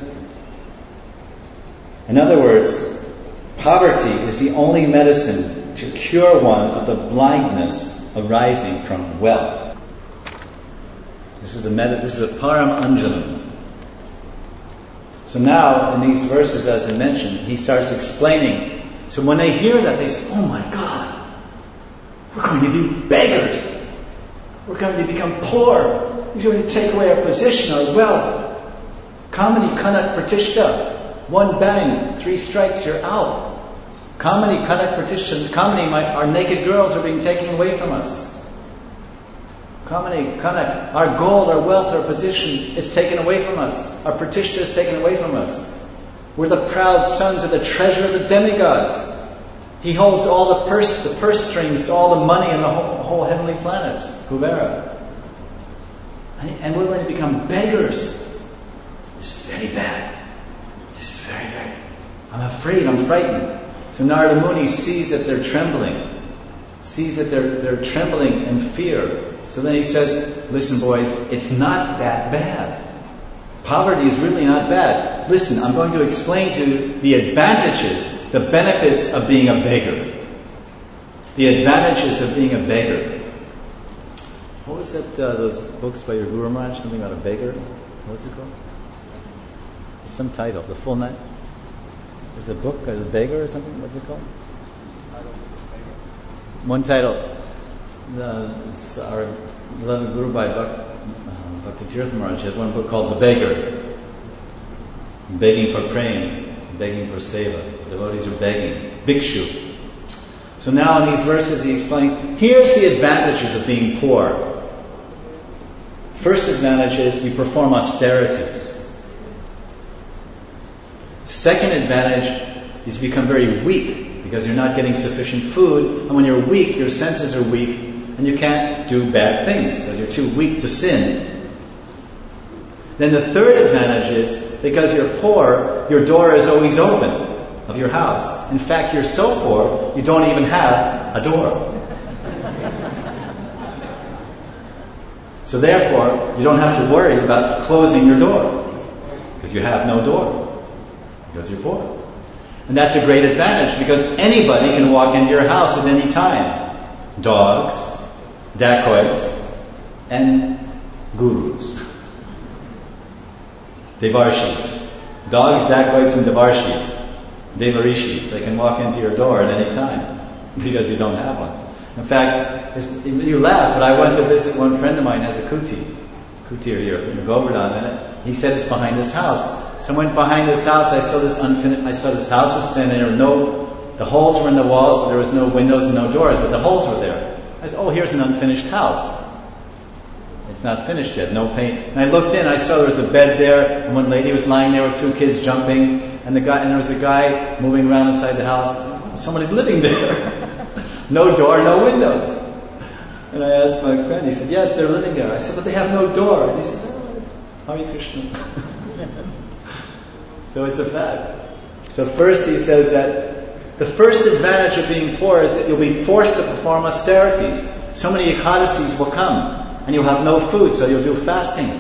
In other words, poverty is the only medicine to cure one of the blindness arising from wealth. This is the Param Anjanam. So now, in these verses, as I mentioned, he starts explaining. So when they hear that, they say, oh my God, we're going to be beggars. We're going to become poor. He's going to take away our position, our wealth. Kamani Kanak Pratishta. One bang, 3 strikes, you're out. Kamani, Kanak, Pratishtha. Kamani, our naked girls are being taken away from us. Kamani, Kanak, our gold, our wealth, our position is taken away from us. Our Pratishtha is taken away from us. We're the proud sons of the treasure of the demigods. He holds all the purse strings to all the money in the whole heavenly planets, Kuvera. And we're going to become beggars. This is very bad. This is very, very... I'm afraid, I'm frightened. So Narada Muni sees that they're trembling. Sees that they're trembling in fear. So then he says, listen boys, it's not that bad. Poverty is really not bad. Listen, I'm going to explain to you the advantages, the benefits of being a beggar. The advantages of being a beggar. What was that, those books by your Guru Maharaj, something about a beggar? What was it called? Some title, the full name. There's a book, The Beggar or something, what's it called? One title. Our beloved Guru Bhai Bhakti Tirtha Maharaj had one book called The Beggar. Begging for praying, begging for seva. The devotees are begging. Bhikshu. So now in these verses he explains, here's the advantages of being poor. First advantage is you perform austerities. Second advantage is you become very weak because you're not getting sufficient food, and when you're weak, your senses are weak, and you can't do bad things because you're too weak to sin. Then the third advantage is, because you're poor, your door is always open of your house. In fact, you're so poor, you don't even have a door. So therefore, you don't have to worry about closing your door, because you have no door, because you're poor. And that's a great advantage, because anybody can walk into your house at any time. Dogs, dacoits, and gurus. Devarshis. Dogs, dacoits, and Devarshis. Devarishis. They can walk into your door at any time because you don't have one. In fact, you laugh, but I went to visit one friend of mine has a kutir here in Govardhan, and he said it's behind his house. So I went behind his house. I saw this house was standing there. The holes were in the walls, but there was no windows and no doors, but the holes were there. I said, "Oh, here's an unfinished house. It's not finished yet, no paint." And I looked in. I saw there was a bed there, and one lady was lying there with two kids jumping, and there was a guy moving around inside the house. Somebody's living there. No door, no windows. And I asked my friend, he said, "Yes, they're living there." I said, "But they have no door." And he said, "Oh, Hare Krishna." So it's a fact. So first he says that the first advantage of being poor is that you'll be forced to perform austerities. So many ekadasis will come, and you'll have no food, so you'll do fasting.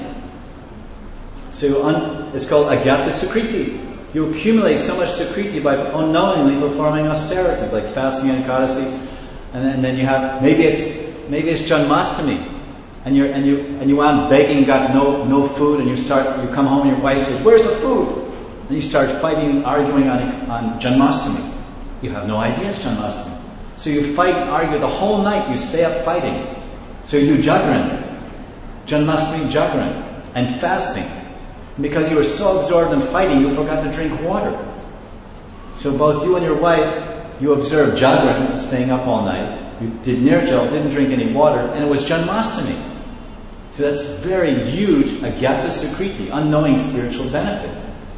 So it's called agyata sukriti. You accumulate so much sukriti by unknowingly performing austerities, like fasting and ekadasi. And then you have maybe it's Janmashtami, and you aren't begging, got no food, and you come home and your wife says, "Where's the food?" And you start fighting and arguing on Janmashtami. You have no idea it's Janmashtami. So you fight and argue the whole night. You stay up fighting. So you do Jagran, Janmashtami Jagran, and fasting. And because you were so absorbed in fighting, you forgot to drink water. So both you and your wife, you observed Jagran, staying up all night. You did Nirjal, didn't drink any water, and it was Janmashtami. So that's very huge agyata sukriti, unknowing spiritual benefit.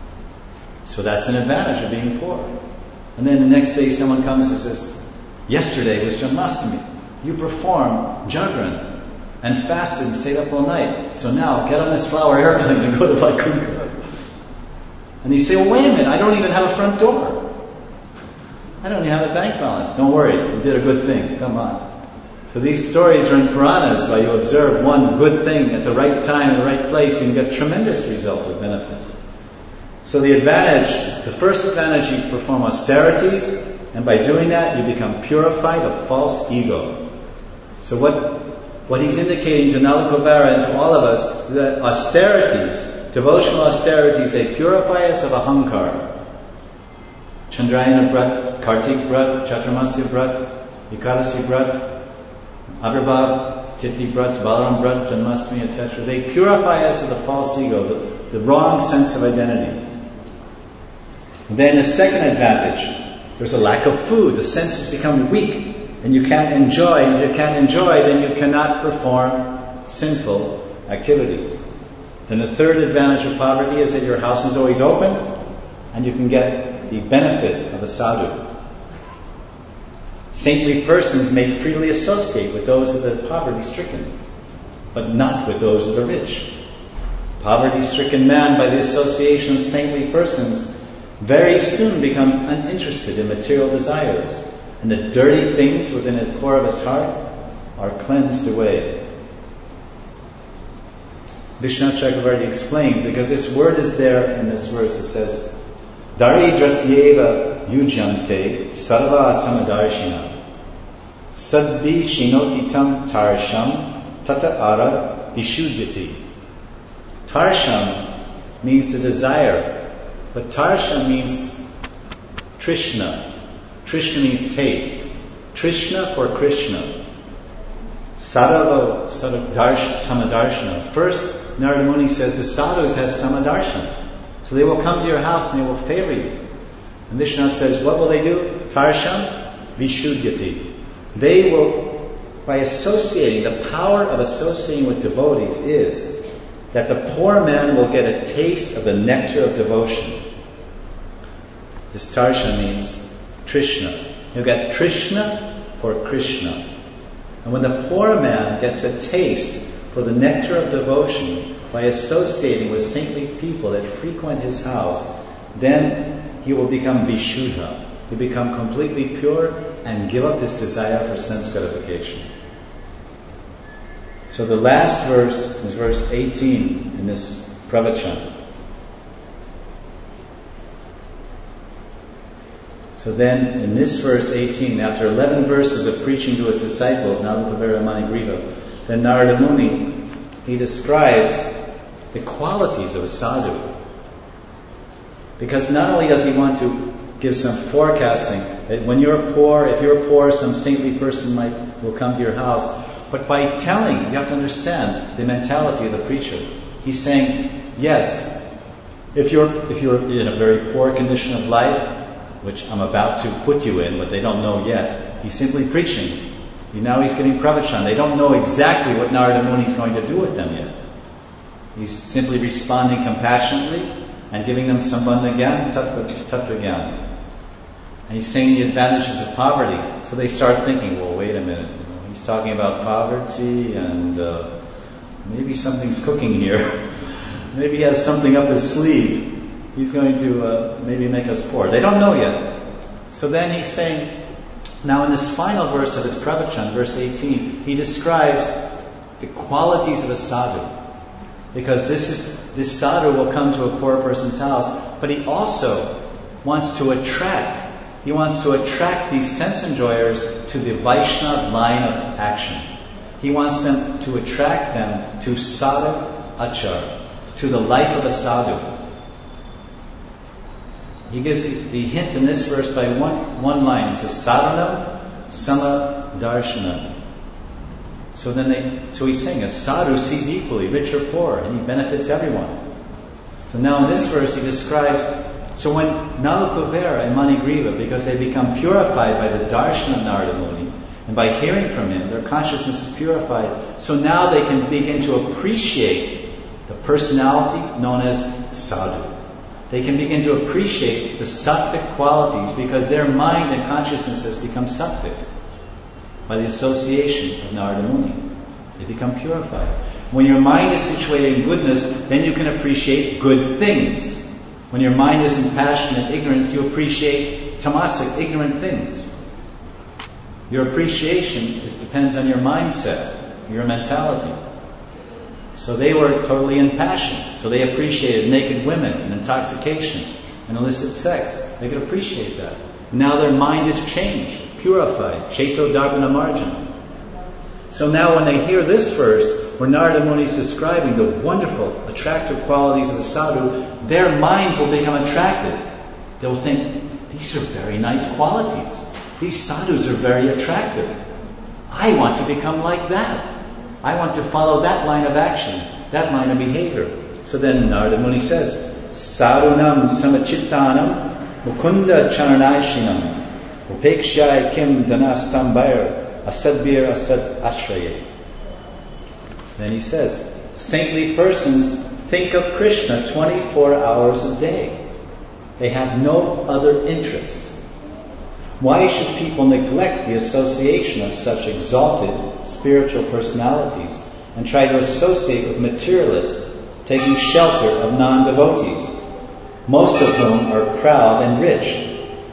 So that's an advantage of being poor. And then the next day someone comes and says, "Yesterday was Janmashtami. You performed Jagran and fasted and stayed up all night. So now get on this flower airplane and go to Vaikuntha." And you say, "Well, wait a minute, I don't even have a front door. I don't even have a bank balance." Don't worry, you did a good thing. Come on. So these stories are in Puranas, where you observe one good thing at the right time, in the right place, you can get tremendous result of benefit. So the first advantage, you perform austerities, and by doing that, you become purified of false ego. So what he's indicating to Nalakuvara and to all of us, that austerities, devotional austerities, they purify us of ahankara. Chandrayana Brat, Kartik Brat, Chaturmasya Brat, Ekadasi Brat, Avirbhav, Tithi Brats, Balaram Brat, Janmashtami, etc. They purify us of the false ego, the wrong sense of identity. And then the second advantage, there's a lack of food. The senses become weak, and you can't enjoy. And if you can't enjoy, then you cannot perform sinful activities. Then the third advantage of poverty is that your house is always open, and you can get the benefit of a sadhu. Saintly persons may freely associate with those of the poverty-stricken, but not with those of the rich. Poverty-stricken man, by the association of saintly persons, very soon becomes uninterested in material desires, and the dirty things within the core of his heart are cleansed away. Vishwanath Chakravarti explains, because this word is there in this verse, it says, Daridrasyeva yujyante sarva samadarshina sadbi shinotitam tarsham tata ara vishuddhati. Tarsham means the desire, but tarsha means Trishna. Trishna means taste. Trishna for Krishna. Sarava samadarshana. First, Narada Muni says the sadhus have samadarshana. So they will come to your house and they will favor you. And Vishnu says, what will they do? Tarsham vishuddhati. They will, by associating, the power of associating with devotees is that the poor man will get a taste of the nectar of devotion. This tarsha means Trishna. You'll get Trishna for Krishna. And when the poor man gets a taste for the nectar of devotion by associating with saintly people that frequent his house, then he will become Vishuddha. He'll become completely pure and give up his desire for sense gratification. So the last verse is verse 18 in this pravachan. So then, in this verse 18, after 11 verses of preaching to his disciples, Nalakuvara Manigriva, then Narada Muni, he describes the qualities of a sadhu. Because not only does he want to give some forecasting, that when you're poor, if you're poor, some saintly person will come to your house. But by telling, you have to understand the mentality of the preacher. He's saying, yes, if you're in a very poor condition of life, which I'm about to put you in, but they don't know yet, he's simply preaching. Now he's getting pravachan. They don't know exactly what Narada Muni is going to do with them yet. He's simply responding compassionately and giving them sambandha gyan, tattva gyan. And he's saying the advantages of poverty. So they start thinking, well, wait a minute. He's talking about poverty and maybe something's cooking here. Maybe he has something up his sleeve. He's going to maybe make us poor. They don't know yet. So then he's saying, now in this final verse of his pravachan, verse 18, he describes the qualities of a sadhu. Because this sadhu will come to a poor person's house, but he also wants to attract these sense enjoyers to the Vaishnava line of action. He wants them to attract them to sadhu achar, to the life of a sadhu. He gives the hint in this verse by one line. He says, sadhanam sama darshanam. So he's saying a sadhu sees equally, rich or poor, and he benefits everyone. So now in this verse he describes, so when Nalakuvera and Manigriva, because they become purified by the darshan of Narada Muni, and by hearing from him, their consciousness is purified, so now they can begin to appreciate the personality known as sadhu. They can begin to appreciate the sattvic qualities because their mind and consciousness has become sattvic by the association of Narada Muni. They become purified. When your mind is situated in goodness, then you can appreciate good things. When your mind is in passion and ignorance, you appreciate tamasic, ignorant things. Your appreciation depends on your mindset, your mentality. So they were totally in passion. So they appreciated naked women and intoxication and illicit sex. They could appreciate that. Now their mind is changed, purified. Cheto Darbana Marjan. So now when they hear this verse, where Narada Muni is describing the wonderful, attractive qualities of a sadhu, their minds will become attracted. They will think, these are very nice qualities. These sadhus are very attractive. I want to become like that. I want to follow that line of action, that line of behavior. So then Narada Muni says, Sadhunam samachittanam mukunda charanaishinam upekshai kim danastambair asadbir asad ashraye. Then he says, saintly persons think of Krishna 24 hours a day. They have no other interest. Why should people neglect the association of such exalted spiritual personalities and try to associate with materialists, taking shelter of non-devotees, most of whom are proud and rich?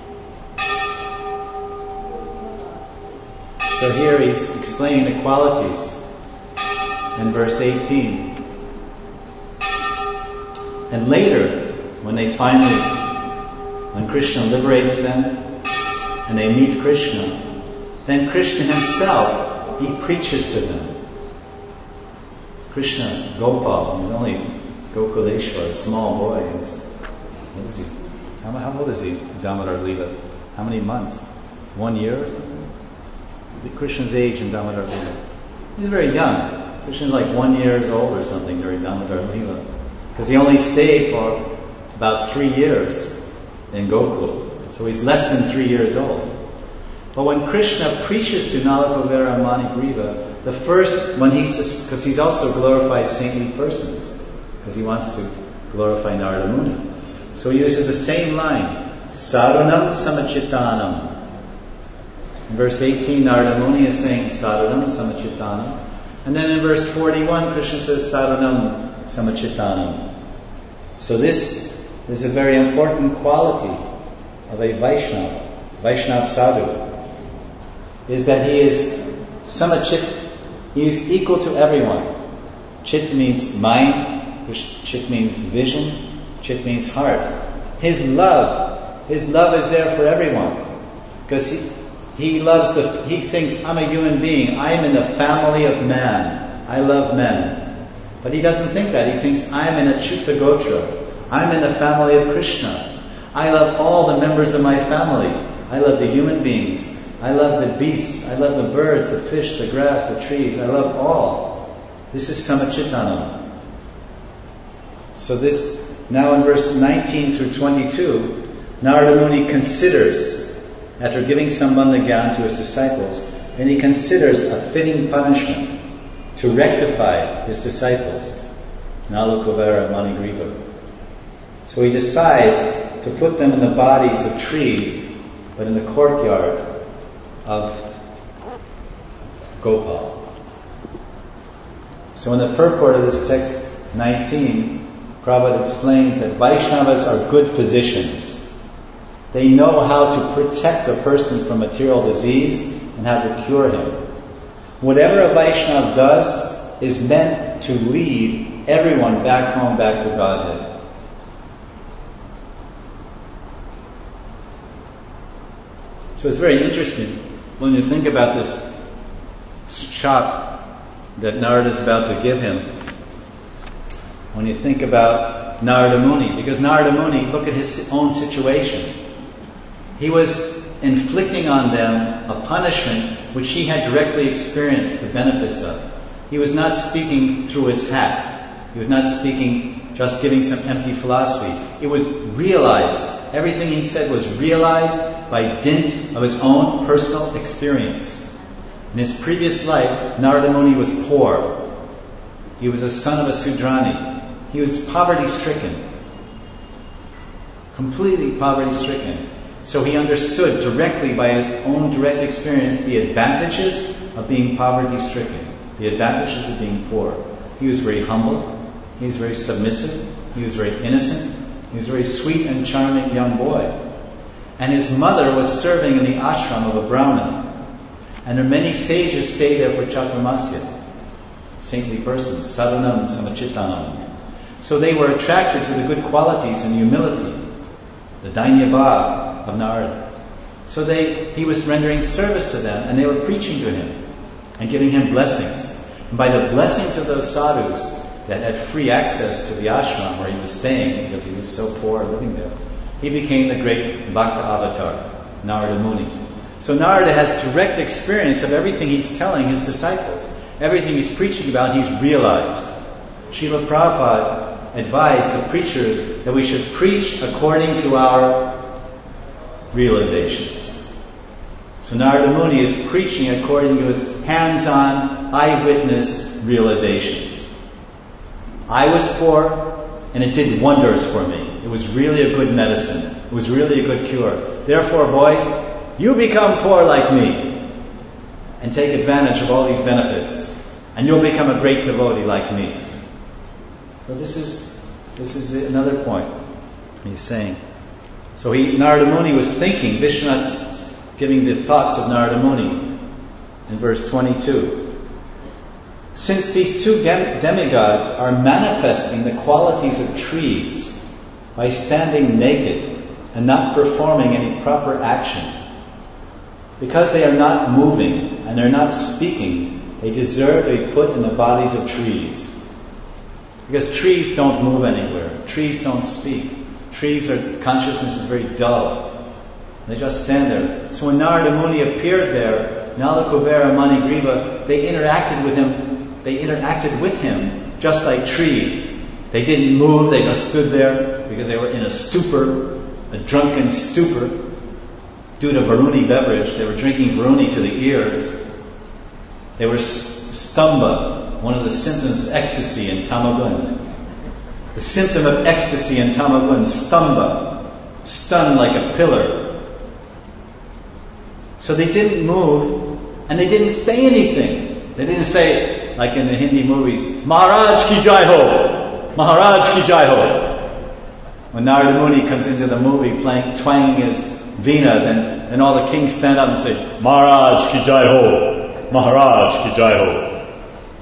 So here he's explaining the qualities in verse 18. And later, when Krishna liberates them, and they meet Krishna, then Krishna himself, he preaches to them. Krishna, Gopal, he's only Gokuleshwar, a small boy. What is he? How old is he, Damodar Leela? How many months? 1 year or something? Krishna's age in Damodar Leela. He's very young. Krishna's like 1 year old or something during Damodar Leela. Because he only stayed for about 3 years in Gokul. So he's less than 3 years old. But when Krishna preaches to Nalakuvera and Manigriva, because he's also glorifies saintly persons, because he wants to glorify Narada Muni. So he uses the same line, Sadhanam samachittanam. In verse 18, Narada Muni is saying Sadhanam samachittanam. And then in verse 41, Krishna says Sadhanam samachittanam. So this is a very important quality of a Vaishnava sadhu, is that he is samachit, he is equal to everyone. Chit means mind, chit means vision, chit means heart. His love is there for everyone. Because he thinks, I'm a human being, I am in the family of man, I love men. But he doesn't think that, he thinks, I am in a Achyuta Gotra, I'm in the family of Krishna. I love all the members of my family. I love the human beings. I love the beasts. I love the birds, the fish, the grass, the trees. I love all. This is Samachittanam. So this, now in verse 19 through 22, Narada Muni considers, after giving Sambandha Gyan to his disciples, and he considers a fitting punishment to rectify his disciples, Nala Kuvera Manigriva. So he decides to put them in the bodies of trees, but in the courtyard of Gopal. So in the purport of this text 19, Prabhupada explains that Vaishnavas are good physicians. They know how to protect a person from material disease and how to cure him. Whatever a Vaishnava does is meant to lead everyone back home, back to Godhead. So it's very interesting when you think about this shock that Narada is about to give him. When you think about Narada Muni, because Narada Muni, look at his own situation. He was inflicting on them a punishment which he had directly experienced the benefits of. He was not speaking through his hat. He was not speaking, just giving some empty philosophy. It was realized. Everything he said was realized by dint of his own personal experience. In his previous life, Narada Muni was poor. He was a son of a Sudrani. He was poverty-stricken. Completely poverty-stricken. So he understood directly by his own direct experience the advantages of being poverty-stricken, the advantages of being poor. He was very humble. He was very submissive. He was very innocent. He was a very sweet and charming young boy. And his mother was serving in the ashram of a Brahmin. And many sages stayed there for Chaturmasya, saintly persons, sadhanam, samachittanam. So they were attracted to the good qualities and humility, the dainyabhav of Narada. So he was rendering service to them, and they were preaching to him and giving him blessings. And by the blessings of those sadhus that had free access to the ashram where he was staying, because he was so poor living there, he became the great Bhakta avatar, Narada Muni. So Narada has direct experience of everything he's telling his disciples. Everything he's preaching about, he's realized. Srila Prabhupada advised the preachers that we should preach according to our realizations. So Narada Muni is preaching according to his hands-on, eyewitness realizations. I was poor, and it did wonders for me. It was really a good medicine. It was really a good cure. Therefore, boys, you become poor like me and take advantage of all these benefits, and you'll become a great devotee like me. So this is another point he's saying. So Narada Muni was thinking, Vishwanath giving the thoughts of Narada Muni in verse 22. Since these two demigods are manifesting the qualities of trees by standing naked and not performing any proper action, because they are not moving and they're not speaking, they deserve to be put in the bodies of trees. Because trees don't move anywhere. Trees don't speak. Consciousness is very dull. They just stand there. So when Narada Muni appeared there, Nala Kuvera Manigriva, they interacted with him just like trees. They didn't move, they just stood there because they were in a stupor, a drunken stupor. Due to Varuni beverage, they were drinking Varuni to the ears. They were stamba, one of the symptoms of ecstasy in Tamagun. The symptom of ecstasy in Tamagun, stamba, stunned like a pillar. So they didn't move, and they didn't say anything. They didn't say, like in the Hindi movies, Maharaj ki jai ho! Maharaj ki jai ho! When Narada Muni comes into the movie twanging his Veena, then all the kings stand up and say, Maharaj ki jai ho! Maharaj ki jai ho!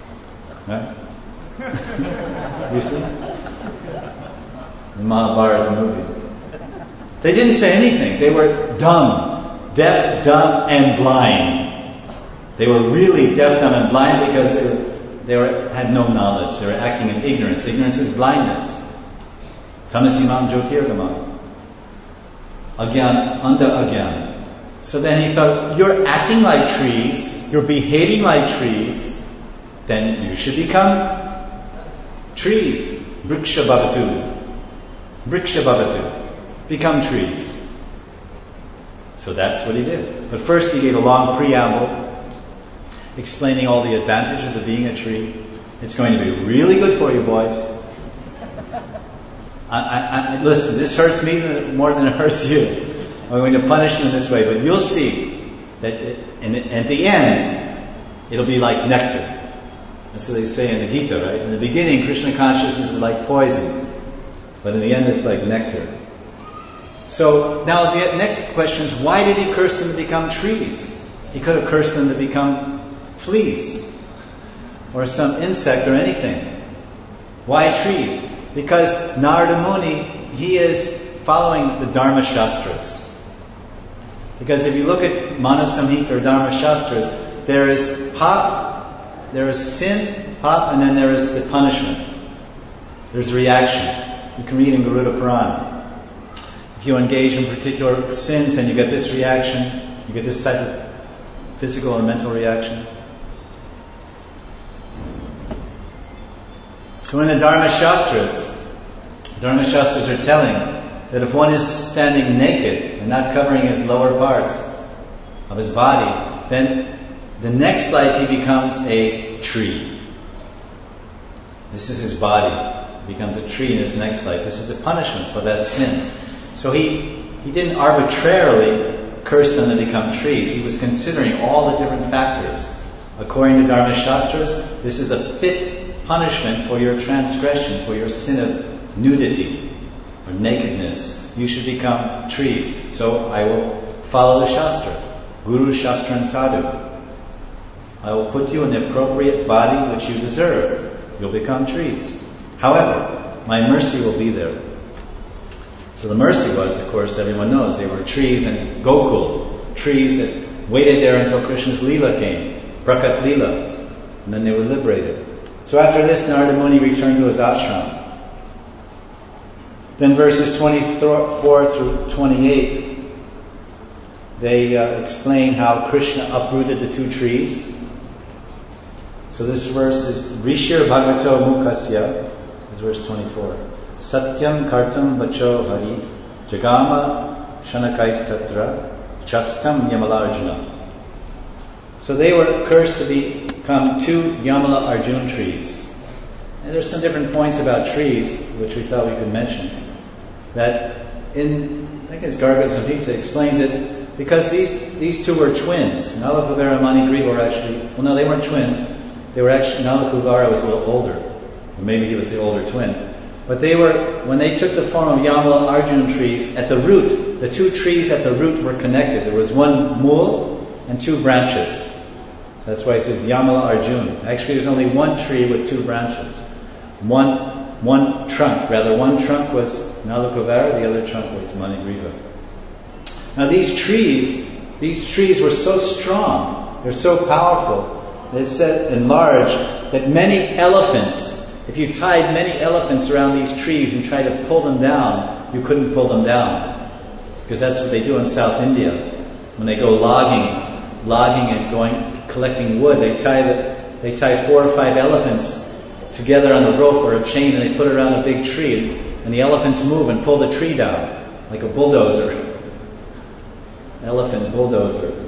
Right? You see? The Mahabharata movie. They didn't say anything. They were dumb. Deaf, dumb, and blind. They were really deaf, dumb, and blind because they had no knowledge. They were acting in ignorance. Ignorance is blindness. Tamasimam jyotirgamam. Agyan, under Agyan. So then he thought, you're acting like trees, you're behaving like trees, then you should become trees. Vriksha bhavatu. Vriksha bhavatu. Become trees. So that's what he did. But first he gave a long preamble explaining all the advantages of being a tree. It's going to be really good for you, boys. Listen, this hurts me more than it hurts you. I'm going to punish you in this way, but you'll see that at the end, it'll be like nectar. That's what they say in the Gita, right? In the beginning, Krishna consciousness is like poison, but in the end, it's like nectar. So now the next question is, why did he curse them to become trees? He could have cursed them to become fleas or some insect or anything. Why trees? Because Narada Muni, he is following the Dharma Shastras. Because if you look at Manu Samhita or Dharma Shastras, there is pap, there is sin, pap, and then there is the punishment. There's reaction. You can read in Garuda Purana. If you engage in particular sins, then you get this reaction, you get this type of physical or mental reaction. So in the Dharma Shastras are telling that if one is standing naked and not covering his lower parts of his body, then the next life he becomes a tree. This is his body. He becomes a tree in his next life. This is the punishment for that sin. So he didn't arbitrarily curse them to become trees. He was considering all the different factors. According to Dharma Shastras, this is a fit punishment for your transgression, for your sin of nudity or nakedness. You should become trees. So I will follow the Shastra. Guru, Shastra and Sadhu. I will put you in the appropriate body which you deserve. You'll become trees. However, my mercy will be there. So the mercy was, of course, everyone knows, they were trees in Gokul. Trees that waited there until Krishna's Leela came. Prakat Leela. And then they were liberated. So after this, Narada Muni returned to his ashram. Then verses 24 through 28, they explain how Krishna uprooted the two trees. So this verse is Rishir Bhagavato Mukasya, is verse 24. Satyam kartam vacho hari jagama shanakais tatra chastam yamalarjuna. So they were cursed to become two Yamala Arjun trees. And there's some different points about trees, which we thought we could mention. That I think it's Garga Samhita explains it, because these two were twins. Nalakuvara and Manigriva were actually, well no, they weren't twins. They were actually, Nalakuvara was a little older. Or maybe he was the older twin. But they were, when they took the form of Yamala Arjun trees, at the root, the two trees at the root were connected. There was one mool and two branches. That's why it says Yamala Arjun. Actually, there's only one tree with two branches. One trunk. Rather, one trunk was Nalakuvara, the other trunk was Manigriva. Now these trees were so strong, they're so powerful. It's said in large that many elephants, if you tied many elephants around these trees and tried to pull them down, you couldn't pull them down. Because that's what they do in South India. When they go logging and collecting wood, they tie 4 or 5 elephants together on a rope or a chain, and they put it around a big tree, and the elephants move and pull the tree down like a bulldozer. Elephant bulldozer.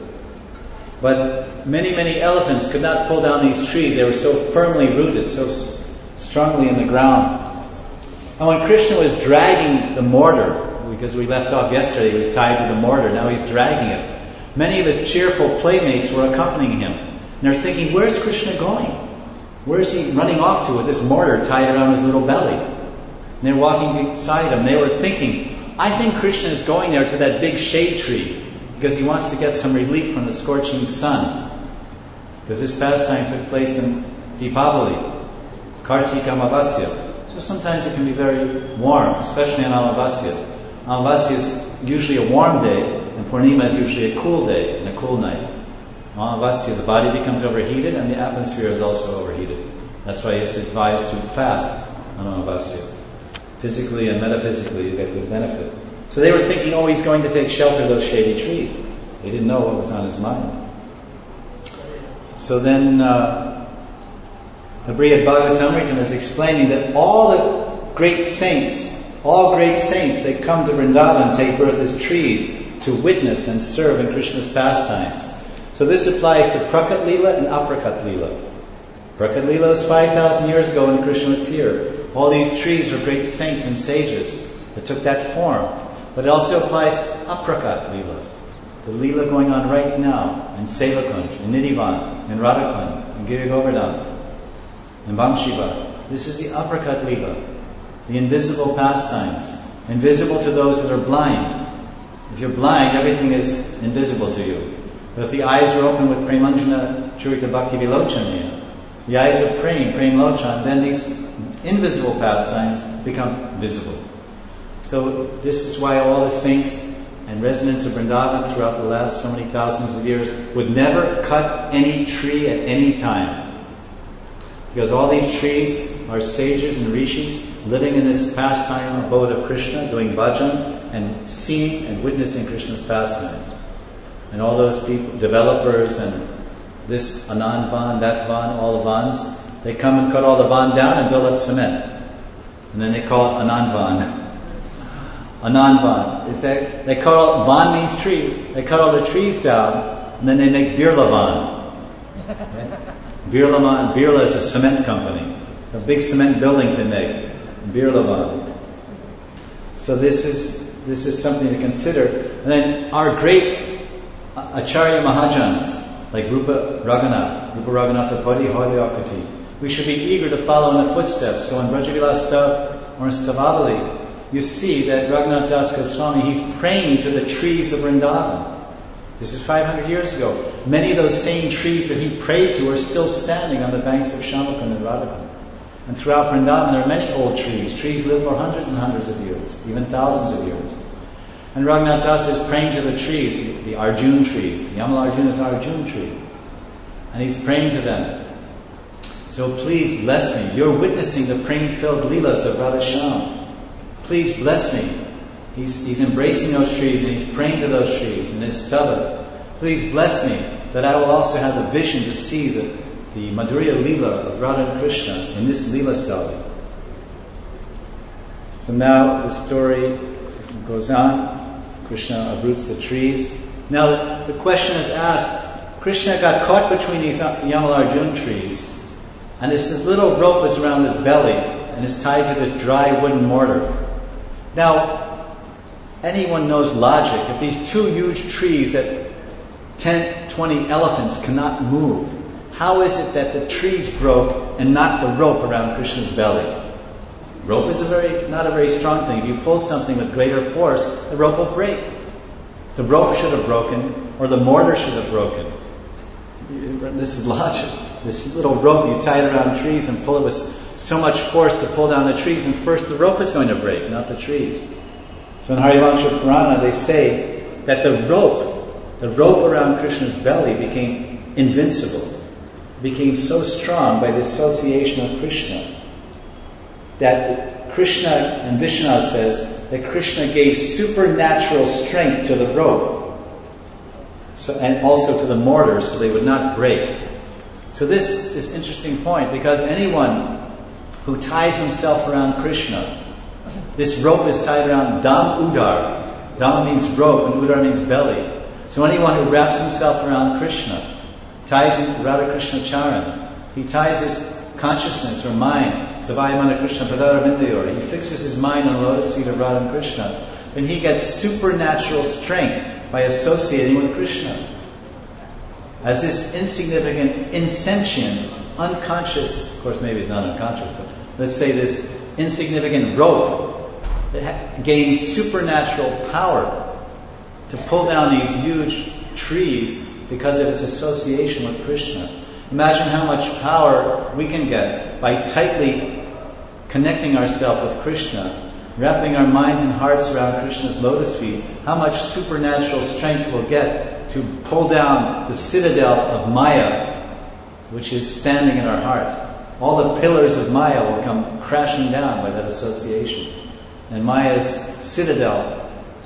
But many elephants could not pull down these trees. They were so firmly rooted, so strongly in the ground. And when Krishna was dragging the mortar, because we left off yesterday, he was tied to the mortar, now he's dragging it. Many of his cheerful playmates were accompanying him. And they're thinking, where's Krishna going? Where's he running off to with this mortar tied around his little belly? And they're walking beside him. They were thinking, I think Krishna is going there to that big shade tree because he wants to get some relief from the scorching sun. Because this pastime took place in Deepavali, Kartika Amavasya. So sometimes it can be very warm, especially on Amavasya. Amavasya is usually a warm day, and Purnima is usually a cool day and a cool night. On Amavasya, the body becomes overheated and the atmosphere is also overheated. That's why it's advised to fast on Amavasya. Physically and metaphysically, you get good benefit. So they were thinking, oh, he's going to take shelter of those shady trees. They didn't know what was on his mind. So then the Brihad Bhagavatamrita is explaining that all great saints, they come to Vrindavan, take birth as trees to witness and serve in Krishna's pastimes. So this applies to Prakat Leela and Aprakat Leela. Prakat Leela was 5,000 years ago when Krishna was here. All these trees were great saints and sages that took that form. But it also applies to Aprakat Leela. The Leela going on right now in Sevakunj, in Nidhivan, in Radhakund, in Giri Govardhan, in Vamshiva. This is the Aprakat Leela, the invisible pastimes, invisible to those that are blind. If you're blind, everything is invisible to you. But if the eyes are open with Premanjana Churita Bhakti Vilochana, the eyes of Prem Lochan, then these invisible pastimes become visible. So this is why all the saints and residents of Vrindavan throughout the last so many thousands of years would never cut any tree at any time. Because all these trees are sages and rishis living in this pastime abode of Krishna, doing bhajan and seeing and witnessing Krishna's pastimes. And all those people, developers and this Anand Van, that Van, all the Vans, they come and cut all the Van down and build up cement. And then they call it Anand Van. Anand Van. They cut all, Van means trees. They cut all the trees down and then they make Birla Van. Birla is a cement company. So big cement buildings they make. Birla Van. So this is something to consider. And then our great Acharya Mahajans, like Rupa Raghunath Padi Haryakati, we should be eager to follow in the footsteps. So in Brajavilas Stav or in Stavavali, you see that Raghunath Das Goswami, he's praying to the trees of Vrindavan. This is 500 years ago. Many of those same trees that he prayed to are still standing on the banks of Shamakund and Radhakund. And throughout Vrindavan there are many old trees. Trees live for hundreds and hundreds of years, even thousands of years. And Raghunath Das is praying to the trees, the Arjun trees. The Yamal Arjun is an Arjun tree. And he's praying to them. So please bless me. You're witnessing the praying-filled Leelas of Radha Shyam. Please bless me. He's embracing those trees and he's praying to those trees in his stava. Please bless me that I will also have the vision to see the Madhurya Leela of Radha and Krishna in this Leela stava. So now the story goes on. Krishna uproots the trees. Now the question is asked, Krishna got caught between these Yamal Arjun trees, and this little rope is around his belly and is tied to this dry wooden mortar. Now, anyone knows logic. If these two huge trees that 10, 20 elephants cannot move, how is it that the trees broke and not the rope around Krishna's belly? Rope is not a very strong thing. If you pull something with greater force, the rope will break. The rope should have broken, or the mortar should have broken. This is logic. This little rope, you tie it around trees and pull it with so much force to pull down the trees, and first the rope is going to break, not the trees. So in Harivansha Purana they say that the rope around Krishna's belly became invincible, became so strong by the association of Krishna, that Krishna, and Vishwanath says, that Krishna gave supernatural strength to the rope, and also to the mortar, so they would not break. So this is an interesting point, because anyone who ties himself around Krishna, this rope is tied around Dam Udar. Dam means rope and Udar means belly. So anyone who wraps himself around Krishna, ties him to Radha Krishna Charan, he ties his consciousness or mind, Savayamana Krishna Pradaravindayor, he fixes his mind on the lotus feet of Radha and Krishna, then he gets supernatural strength by associating with Krishna. As this insignificant, insentient, unconscious, of course maybe it's not unconscious, but let's say this insignificant rope, it gains supernatural power to pull down these huge trees because of its association with Krishna. Imagine how much power we can get by tightly connecting ourselves with Krishna, wrapping our minds and hearts around Krishna's lotus feet, how much supernatural strength we'll get to pull down the citadel of Maya, which is standing in our heart. All the pillars of Maya will come crashing down by that association. And Maya's citadel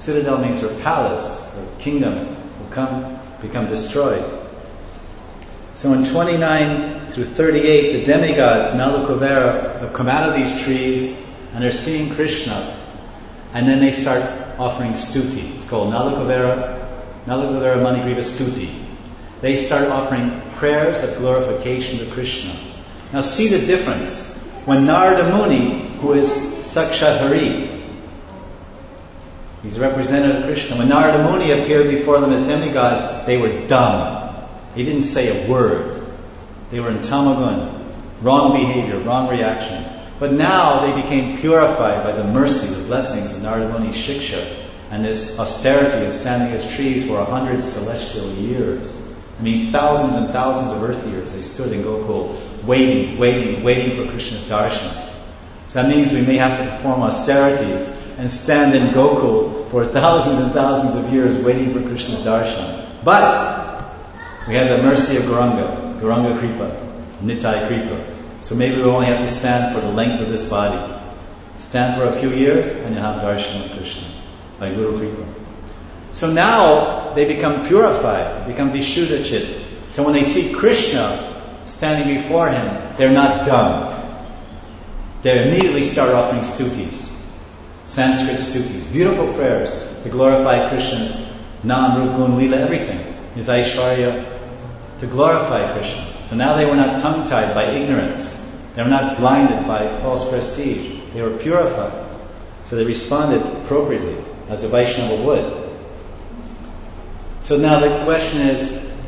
Citadel means her palace, her kingdom, will become destroyed. So in 29 through 38, the demigods, Nalakuvara, have come out of these trees and they're seeing Krishna. And then they start offering stuti. It's called Nalakuvara Manigriva Stuti. They start offering prayers of glorification to Krishna. Now see the difference. When Narada Muni, who is Sakshat Hari, he's representative of Krishna. When Narada Muni appeared before them as demigods, they were dumb. He didn't say a word. They were in tamagun, wrong behavior, wrong reaction. But now they became purified by the mercy, the blessings of Narada Muni's shiksha and this austerity of standing as trees for 100 celestial years. I mean, thousands and thousands of earth years they stood in Gokul, waiting for Krishna's darshan. So that means we may have to perform austerities and stand in Gokul for thousands and thousands of years waiting for Krishna's darshan. But we have the mercy of Gauranga Kripa, Nitai Kripa. So maybe we only have to stand for the length of this body. Stand for a few years and you'll have darshan of Krishna by Guru Kripa. So now they become purified, become Vishuddhachit. So when they see Krishna standing before him, they're not dumb. They immediately start offering stutis, Sanskrit stutis, beautiful prayers to glorify Krishna's Nam, Rup, Gun, Lila, everything, his Aishwarya, to glorify Krishna. So now they were not tongue-tied by ignorance. They were not blinded by false prestige. They were purified. So they responded appropriately, as a Vaishnava would. So now the question is,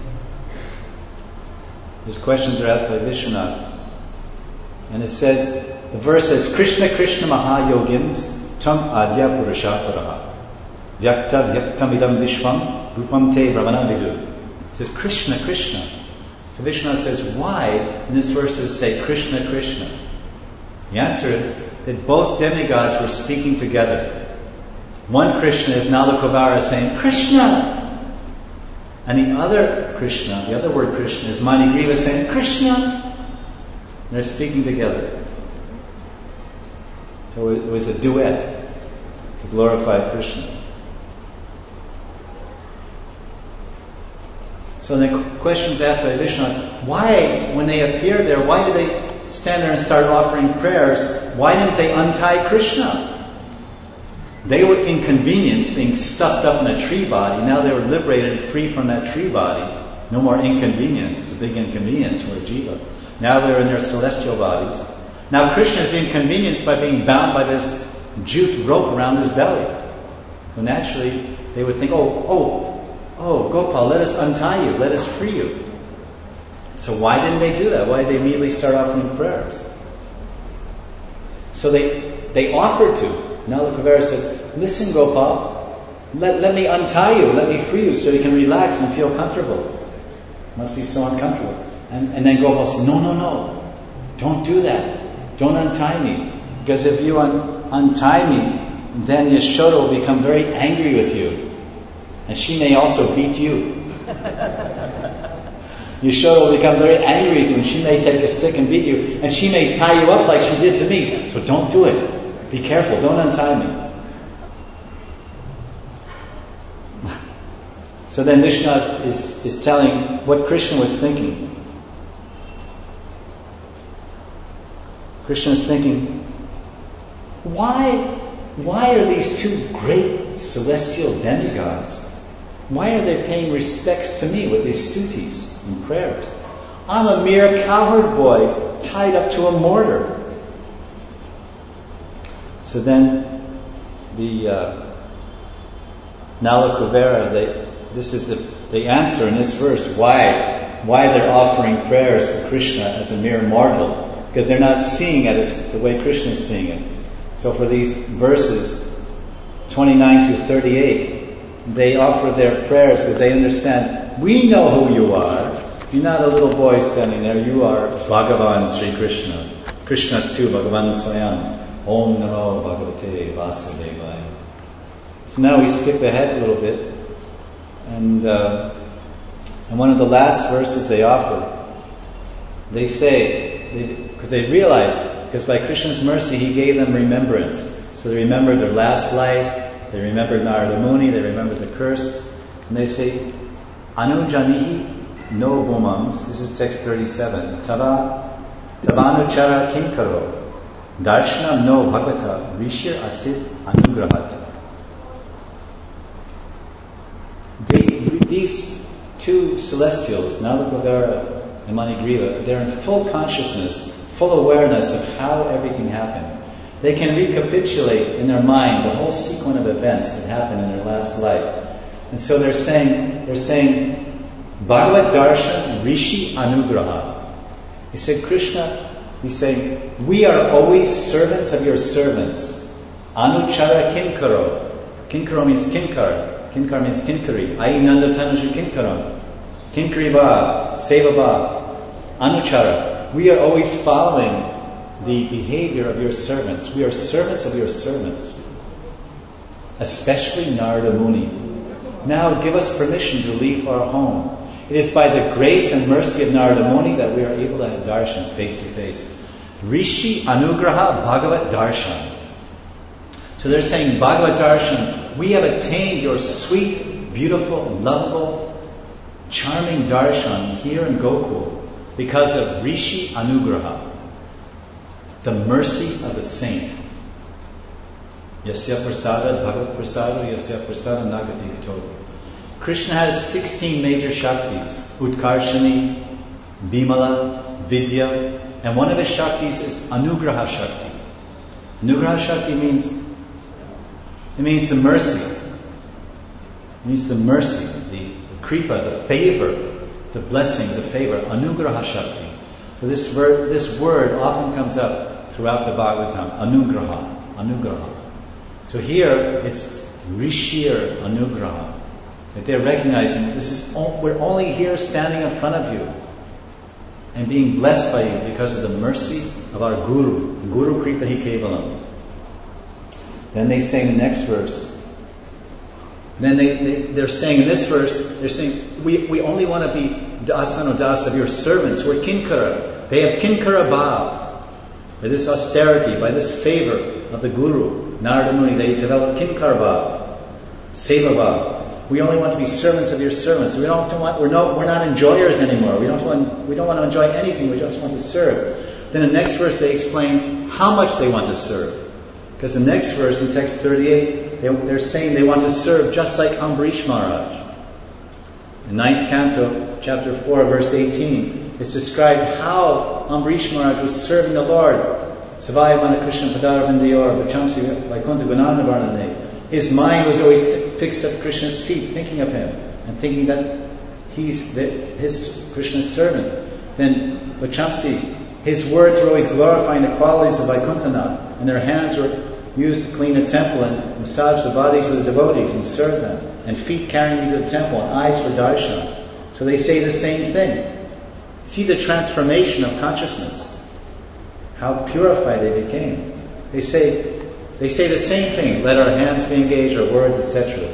these questions are asked by Vishwanath. And it says, the verse says, Krishna Krishna Mahayogims Tam Adya Purushaparaha Vyakta Vyaktamidam Vishwam Rupam Te Brahmana Vidu. It says Krishna Krishna. So Vishwanath says, why in this verse does it say Krishna Krishna? The answer is that both demigods were speaking together. One Krishna is Nalakuvara saying, Krishna! And the other Krishna, the other word Krishna, is Manigriva saying, Krishna! And they're speaking together. So it was a duet to glorify Krishna. So the question is asked by Vishwanath, why, when they appeared there, why did they stand there and start offering prayers? Why didn't they untie Krishna? They were inconvenienced, being stuffed up in a tree body. Now they were liberated, free from that tree body. No more inconvenience. It's a big inconvenience for a jiva. Now they're in their celestial bodies. Now Krishna is inconvenienced by being bound by this jute rope around his belly. So naturally, they would think, oh, Gopal, let us untie you, let us free you. So why didn't they do that? Why did they immediately start offering prayers? So they offered to. Nalakuvara said, listen Gopal, let me untie you, let me free you so you can relax and feel comfortable. It must be so uncomfortable. And then Gopal said, no, don't do that. Don't untie me. Because if you untie me, then Yashoda will become very angry with you. And she may also beat you. Yashoda will become very angry with you and she may take a stick and beat you. And she may tie you up like she did to me. So don't do it. Be careful, don't untie me. So then Vishwanath is telling what Krishna was thinking. Krishna is thinking, why are these two great celestial demigods, why are they paying respects to me with these stutis and prayers? I'm a mere cowherd boy tied up to a mortar. So then the Nalakuvara, this is the answer in this verse why they're offering prayers to Krishna as a mere mortal, because they're not seeing it as the way Krishna is seeing it. So for these verses 29 to 38, they offer their prayers because they understand, we know who you are. You're not a little boy standing there. You are Bhagavan Sri Krishna. Krishna's too, Bhagavan Swayam. Om Namo Bhagavate Vasudevaya. So now we skip ahead a little bit, and one of the last verses they offer, they say, because they realize, because by Krishna's mercy He gave them remembrance, so they remembered their last life, They remembered Narada Muni, they remembered the curse, and they say, Anu Janihi no Bhumams, this is text 37, Tavanuchara Kinkaro, Darshanam no Bhagavata, Rishir Asit Anugrahat. These two celestials, Nalakavara and Manigriva, they're in full consciousness, full awareness of how everything happened. They can recapitulate in their mind the whole sequence of events that happened in their last life. And so they're saying, Bhagavad Darshan Rishi Anugraha. He said, Krishna, he's saying, we are always servants of your servants. Anuchara Kinkaro. Kinkaro means kinkar. Kinkar means kinkari. Ai Nanda Tanuja Kinkaram. Kinkari va, seva va, anuchara. We are always following the behavior of your servants. We are servants of your servants. Especially Narada Muni. Now give us permission to leave our home. It is by the grace and mercy of Narada Muni that we are able to have darshan face to face. Rishi Anugraha Bhagavat Darshan. So they're saying, Bhagavat Darshan, we have attained your sweet, beautiful, lovable, charming darshan here in Gokul because of Rishi Anugraha, the mercy of the saint. Yasya Prasada, Bhagavat Prasada, Yasya Prasada Nagati Gato. Krishna has 16 major Shaktis, Utkarshani, Bimala, Vidya, and one of his Shaktis is Anugraha Shakti. Anugraha Shakti means the mercy. It means the mercy, the kripa, the favor, the blessings, the favor, Anugraha Shakti. So this word often comes up throughout the Bhagavatam, Anugraha. So here it's Rishir Anugraha. That they're recognizing we're only here standing in front of you and being blessed by you because of the mercy of our Guru Kripa Hi Kevalam. Then they say in the next verse. Then they're saying in this verse, they're saying, we only want to be dasano das of your servants. We're kinkara. They have kinkara bhav. By this austerity, by this favor of the Guru, Narada Muni, they develop kinkara bhav, seva bhav. We only want to be servants of your servants. We're not enjoyers anymore. We don't want to enjoy anything. We just want to serve. Then in the next verse they explain how much they want to serve. Because the next verse in text 38, they're saying they want to serve just like Ambarish Maharaj. In 9th canto, chapter 4, verse 18, it's described how Ambarish Maharaj was serving the Lord. Savaya Mana Krishna Padara Vindayor, Vachamsi Vaikuntha Gunana Varnane. His mind was always fixed at Krishna's feet, thinking of him, and thinking that he's his Krishna's servant. Then Vachamsi, his words were always glorifying the qualities of Vaikuntanath, and their hands were used to clean the temple and massage the bodies of the devotees and serve them, and feet carrying me to the temple, and eyes for darshan. So they say the same thing. See the transformation of consciousness, how purified they became. They say the same thing. Let our hands be engaged, our words, etc.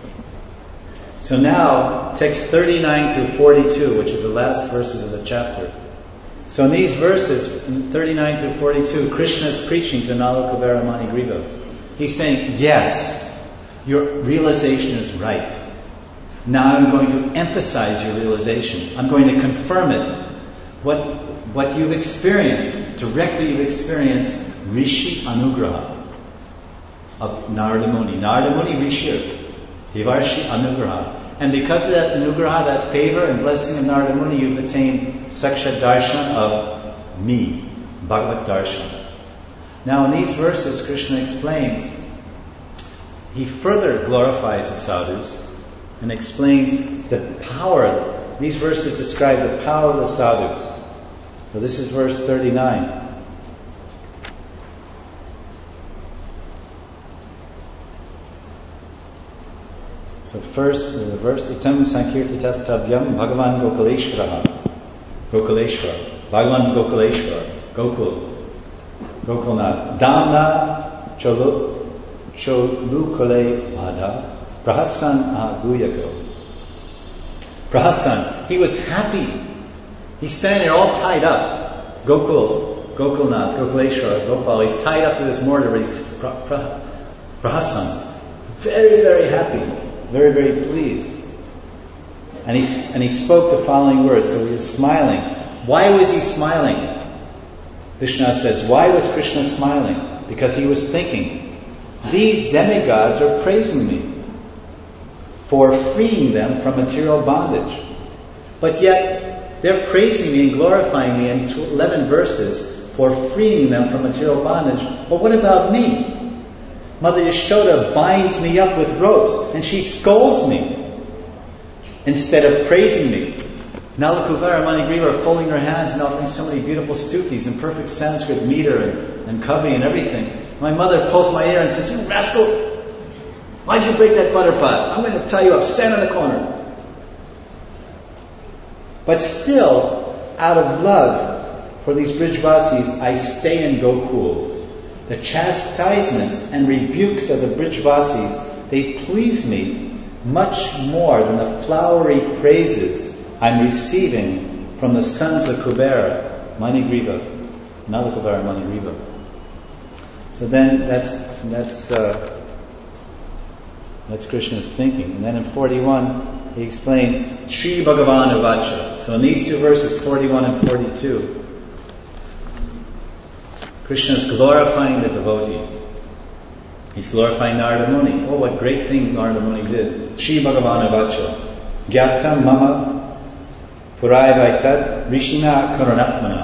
So now, text 39 through 42, which is the last verses of the chapter. So in these verses, in 39 through 42, Krishna is preaching to Nalakavara Manigriva. He's saying, yes, your realization is right. Now I'm going to emphasize your realization. I'm going to confirm it. What you've experienced, directly you've experienced Rishi Anugraha of Narada Muni. Narada Muni Rishir, Devarshi Anugraha. And because of that Anugraha, that favor and blessing of Narada Muni, you've attained Sakshat Darshan of me, Bhagavat Darshan. Now in these verses, Krishna explains, he further glorifies the sadhus and explains the power. These verses describe the power of the sadhus. So this is verse 39. So first, the verse, Itam Sankirtitas Tavyam Bhagavan Gokuleshwara. Bhagavan Gokuleshwara. Gokulnath. Damna Cholukole Bhada. Prahasan Aguyago. Prahasan, he was happy. He's standing there all tied up. Gokulnath, Gokuleshwara, Gopal, he's tied up to this mortar, but he's Prahasan. Very, very happy, very, very pleased. And he spoke the following words. So he was smiling. Why was he smiling? Vishnu says, why was Krishna smiling? Because he was thinking, these demigods are praising me for freeing them from material bondage. But yet, they're praising me and glorifying me in 11 verses for freeing them from material bondage. But what about me? Mother Yashoda binds me up with ropes and she scolds me instead of praising me. Nala Kuvera and Manigriva are folding their hands and offering so many beautiful stutis in perfect Sanskrit meter and kavi and everything. My mother pulls my ear and says, "You rascal! Why'd you break that butter pot? I'm going to tie you up. Stand in the corner." But still, out of love for these Brijvasis, I stay in Gokul. The chastisements and rebukes of the Brijvasis, they please me much more than the flowery praises I'm receiving from the sons of Kubera, Manigriva, Nala Kubera, Manigriva. So then that's Krishna's thinking. And then in 41, he explains Shri Bhagavan Avacha. So in these two verses, 41 and 42, Krishna is glorifying the devotee. He's glorifying Narada Muni. Oh, what great thing Narada Muni did. Shri Bhagavan Avacha. Gyattam mama purai vaitat rishina karanatmana.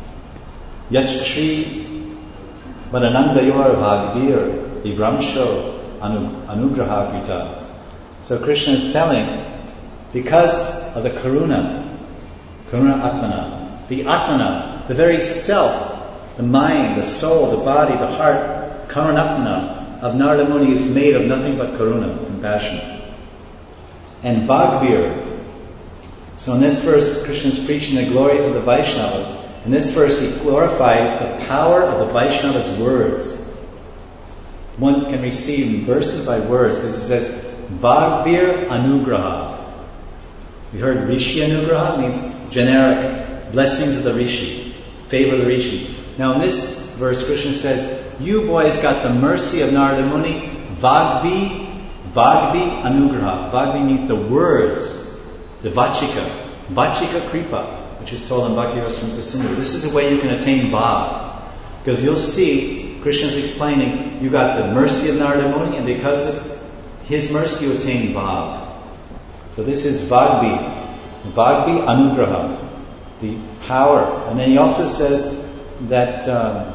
Yachshri Vadanandayor Bhagavir Vibramsho Anugraha Krita. So Krishna is telling, because of the Karuna Atmana, the Atmana, the very self, the mind, the soul, the body, the heart, Karanatmana of Narada Muni is made of nothing but Karuna, compassion. And Bhagavir. So in this verse, Krishna is preaching the glories of the Vaishnava. In this verse, he glorifies the power of the Vaishnava's words. One can receive verses by words because it says, Bhagavir Anugraha. We heard Rishi Anugraha means generic blessings of the Rishi, favor of the Rishi. Now in this verse, Krishna says, you boys got the mercy of Narada Muni, Vagvi Anugraha. Vagvi means the words, the Vachika Kripa, which is told in Bhakti Rasamrita Sindhu. This is the way you can attain Bhav. Because you'll see, Krishna's explaining, you got the mercy of Narada Muni, and because of his mercy you attain Bhav. So this is Vagvi Anugraha, the power. And then he also says that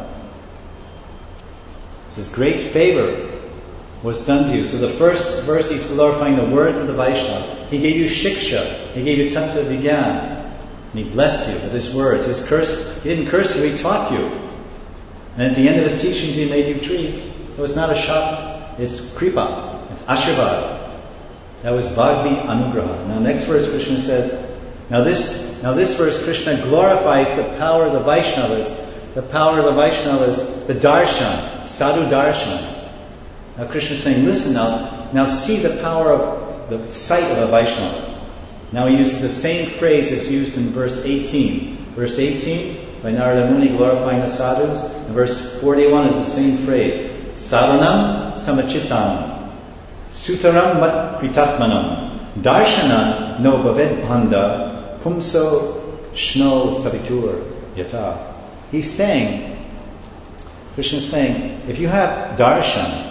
this great favor was done to you. So the first verse he's glorifying the words of the Vaishnava. He gave you shiksha, he gave you tattva vigyan, and he blessed you with his words. He didn't curse you, he taught you. And at the end of his teachings he made you trees. It was not a shop, it's kripa, it's ashirvad. That was Vagvi Anugraha. Now next verse Krishna says, now this verse Krishna glorifies the power of the Vaishnavas, the darshan, sadhu darshan. Now Krishna is saying, listen now see the power of the sight of a Vaishnava. Now he uses the same phrase that's used in verse 18. Verse 18, by Narada Muni glorifying the sadhus, and verse 41 is the same phrase. Sadhanam samachittam, sutaram mat kritatmanam, darshanam no bhaved bhanda, pumso shno savitur yata. He's saying, Krishna is saying, if you have darshan,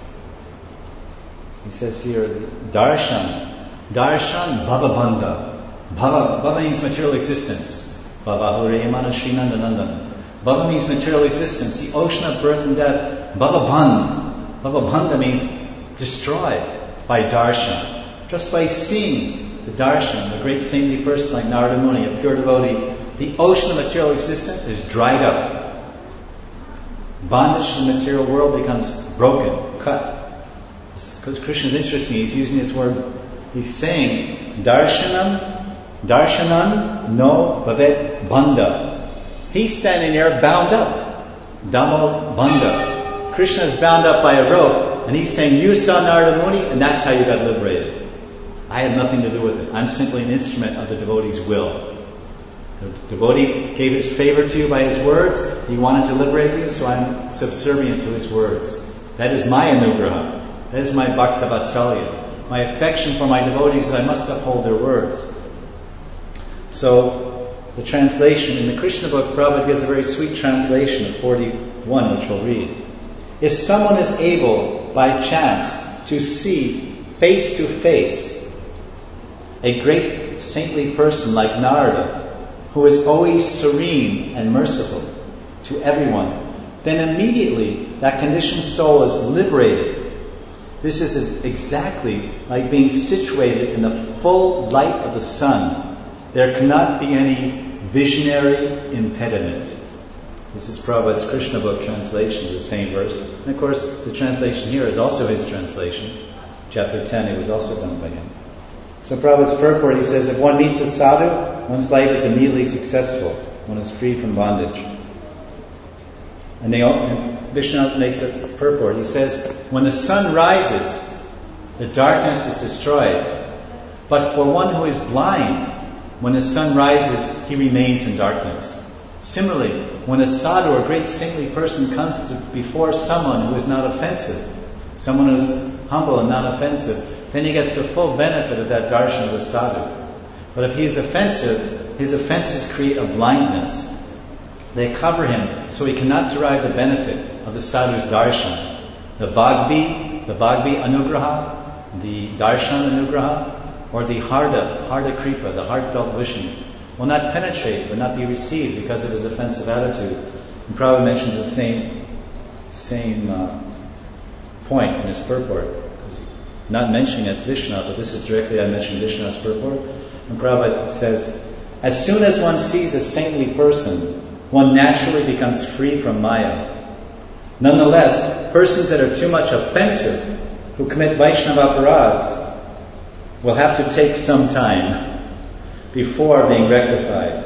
he says here, darshan bhavabandha. Bhava means material existence. Bhava Hurayamana Srinandanandan. Bhava means material existence, the ocean of birth and death. Bhavabandha means destroyed by darshan. Just by seeing the darshan, the great saintly person like Narada Muni, a pure devotee, the ocean of material existence is dried up. Bondage to the material world becomes broken, cut. Because Krishna is interesting, he's using this word, he's saying, darshanam no bhavet bandha. He's standing there bound up. Damo bandha. Krishna is bound up by a rope, and he's saying, you saw Narada Muni, and that's how you got liberated. I had nothing to do with it. I'm simply an instrument of the devotee's will. The devotee gave his favor to you by his words. He wanted to liberate you, so I'm subservient to his words. That is my anugraha. That is my bhakta vatsalya. My affection for my devotees is I must uphold their words. So, the translation, in the Krishna book, Prabhupada gives a very sweet translation of 41, which we'll read. If someone is able, by chance, to see face to face a great saintly person like Narada, who is always serene and merciful to everyone, then immediately that conditioned soul is liberated. This is exactly like being situated in the full light of the sun. There cannot be any visionary impediment. This is Prabhupada's Krishna book translation of the same verse. And of course, the translation here is also his translation. Chapter 10, it was also done by him. So Prabhupada's purport, he says, if one meets a sadhu, one's life is immediately successful. One is free from bondage. And Vishnu makes a purport. He says, when the sun rises, the darkness is destroyed. But for one who is blind, when the sun rises, he remains in darkness. Similarly, when a sadhu or great saintly person comes before someone who is not offensive, someone who is humble and not offensive, then he gets the full benefit of that darshan of the sadhu. But if he is offensive, his offenses create a blindness. They cover him so he cannot derive the benefit of the sadhu's darshan. The bhagvi anugraha, the darshan anugraha, or the harda kripa, the heartfelt wishings, will not penetrate, will not be received because of his offensive attitude. And Prabhupada mentions the same point in his purport. Not mentioning it's Vishnu, but this is directly I mentioned Vishnu's purport. And Prabhupada says, as soon as one sees a saintly person, one naturally becomes free from Maya. Nonetheless, persons that are too much offensive, who commit Vaishnava aparads, will have to take some time before being rectified.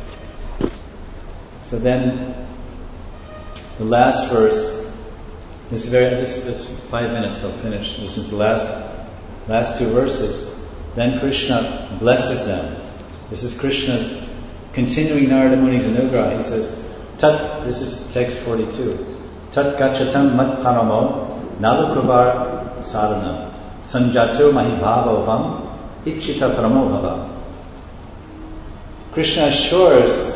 So then, the last verse, this is 5 minutes, I'll finish. This is the last two verses. Then Krishna blesses them. This is Krishna continuing Narada Muni's anugraha. He says, this is text 42. Tat gachatam mat paramo nalukuvar sadhanam sanjato mahibhava vam ipshita paramo bhava. Krishna assures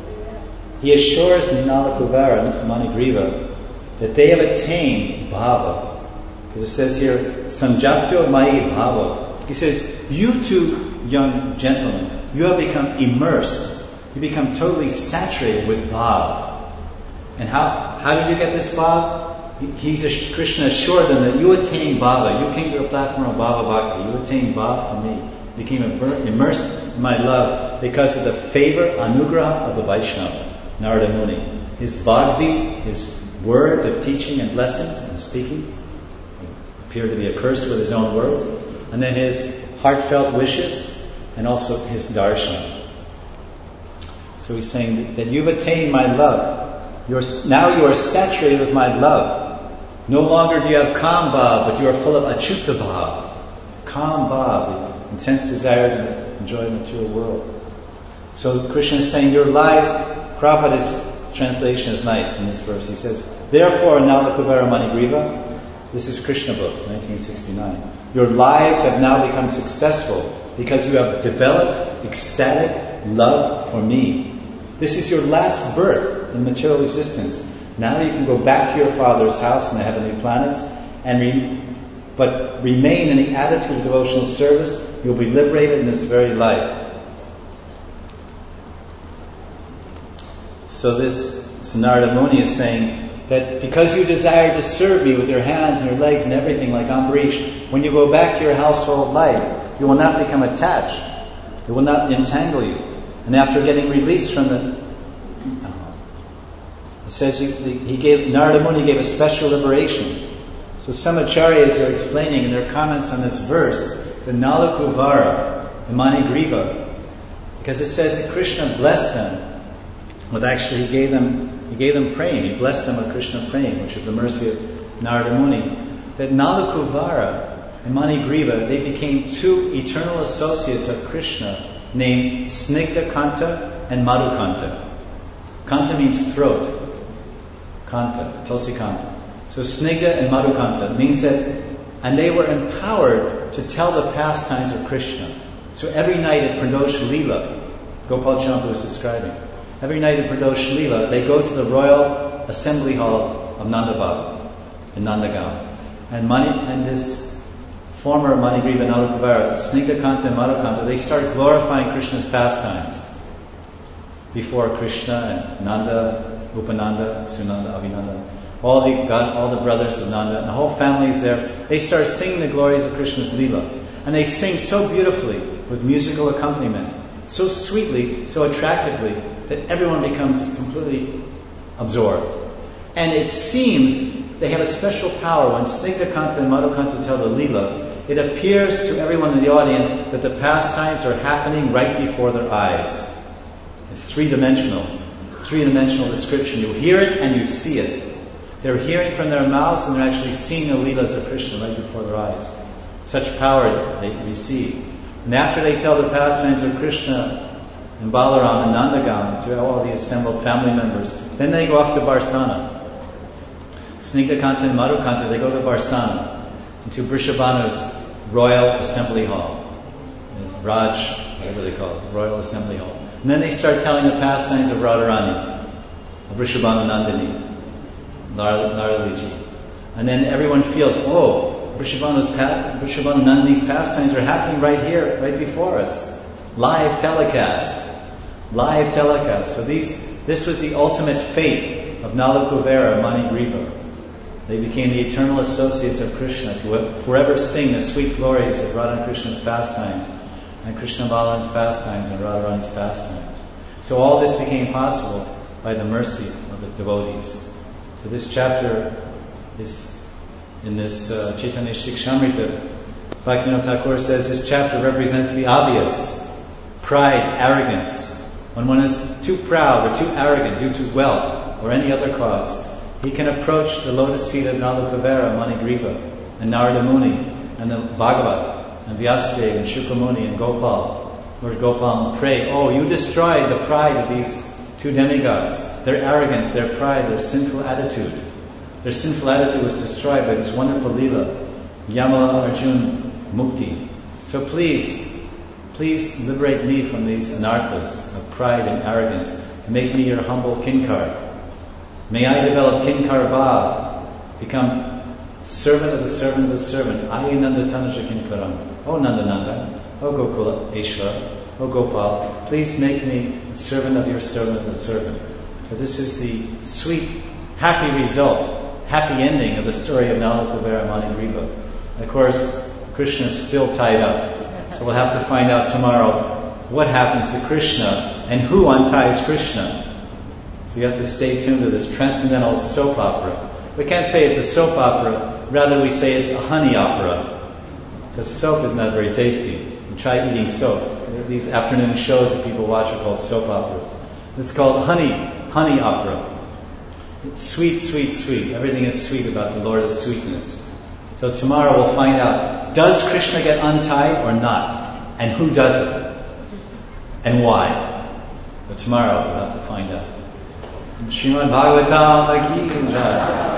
Nalakuvara and Manigriva that they have attained bhava. Because it says here, sanjato mahi bhava. He says, you two young gentlemen, you have become immersed. You become totally saturated with bhav. And how did you get this bhav? Krishna assured them that you attained bhava. You came to the platform of bhava bhakti. You attained bhav from me. You became immersed in my love because of the favor, anugraha of the Vaishnava, Narada Muni. His bhagvi, his words of teaching and blessings and speaking, appeared to be accursed with his own words. And then his heartfelt wishes and also his darshan. So he's saying that you've attained my love. Now you are saturated with my love. No longer do you have kam bhav, but you are full of achyuta bhav. Kam bhav, the intense desire to enjoy the material world. So Krishna is saying your lives, Prabhupada's translation is nice in this verse. He says, therefore, Nalakuvara Manigriva, this is Krishna book, 1969. Your lives have now become successful because you have developed ecstatic love for me. This is your last birth in material existence. Now you can go back to your Father's house in the heavenly planets, but remain in the attitude of devotional service. You'll be liberated in this very life. So this Narada Muni is saying that because you desire to serve me with your hands and your legs and everything like Ambarish, when you go back to your household life, you will not become attached. It will not entangle you. And after getting released from it says Narada Muni gave a special liberation. So some acharyas are explaining in their comments on this verse, the Nalakuvara, the Manigriva, because it says that Krishna blessed them with actually he gave them praying. He blessed them with Krishna praying, which is the mercy of Narada Muni. That Nalakuvara and Manigriva, they became two eternal associates of Krishna named Snigdha Kanta and Madhukanta. Kanta means throat. Kanta, Tulsi Kanta. So Snigdha and Madhukanta means that And they were empowered to tell the pastimes of Krishna. So every night at Pradosh Leela, Gopal Champa was describing, every night at Pradosh Leela, they go to the Royal Assembly Hall of Nanda Baba in Nandagaon. And this former Manigriva Nalakuvara, Snigdhakanta and Madhukanta, they start glorifying Krishna's pastimes before Krishna and Nanda, Upananda, Sunanda, Avinanda. All the brothers of Nanda, and the whole family is there. They start singing the glories of Krishna's Leela. And they sing so beautifully with musical accompaniment, so sweetly, so attractively, that everyone becomes completely absorbed. And it seems they have a special power. When Snigdhakanta and Madhukanta tell the Leela, it appears to everyone in the audience that the pastimes are happening right before their eyes. It's three-dimensional description. You hear it and you see it. They're hearing from their mouths and they're actually seeing the Leelas of Krishna right before their eyes. Such power they receive. And after they tell the pastimes of Krishna and Balaram and Nandagaon to all the assembled family members, then they go off to Barsana. Snigdhakanta and Madhukanta, they go to Barsana, into Vrishabhanu's Royal Assembly Hall. It's Raj, whatever they call it, Royal Assembly Hall. And then they start telling the pastimes of Radharani, of Vrishabhanu Nandini, Naraliji. And then everyone feels, Vrishabhanu Nandini's pastimes are happening right here, right before us. Live telecast. So this was the ultimate fate of Nalakuvara Manigriva. They became the eternal associates of Krishna to forever sing the sweet glories of Radha and Krishna's pastimes, and Krishna Balaram's pastimes, and Radharani's pastimes. So all this became possible by the mercy of the devotees. So this chapter is in this Chaitanya Shikshamrita. Bhaktivinoda Thakur says this chapter represents the obvious: pride, arrogance. When one is too proud or too arrogant due to wealth or any other cause, he can approach the lotus feet of Nalakuvara, Manigriva, and Narada Muni, and the Bhagavat, and Vyasadeva, and Shukamuni, and Gopal, Lord Gopal, and pray, you destroyed the pride of these two demigods, their arrogance, their pride, their sinful attitude. Their sinful attitude was destroyed by this wonderful Leela, Yamala Arjun Mukti. So please liberate me from these anarthas of pride and arrogance, and make me your humble kinkar. May I develop kinkar bhav, become servant of the servant of the servant. Ayi Nanda Tanaja Kinkaram. Oh Nanda Nanda, oh Gokula Ishvara, oh Gopal, please make me a servant of your servant of the servant. For this is the sweet, happy result, happy ending of the story of Nalakuvara Manigriva. Of course, Krishna is still tied up. So we'll have to find out tomorrow what happens to Krishna and who unties Krishna. So you have to stay tuned to this transcendental soap opera. We can't say it's a soap opera, rather we say it's a honey opera. Because soap is not very tasty. You try eating soap. These afternoon shows that people watch are called soap operas. It's called honey opera. It's sweet, sweet, sweet. Everything is sweet about the Lord of Sweetness. So tomorrow we'll find out, does Krishna get untied or not? And who does it? And why? But tomorrow we'll have to find out. Srimad Bhagavatam Ki Jai.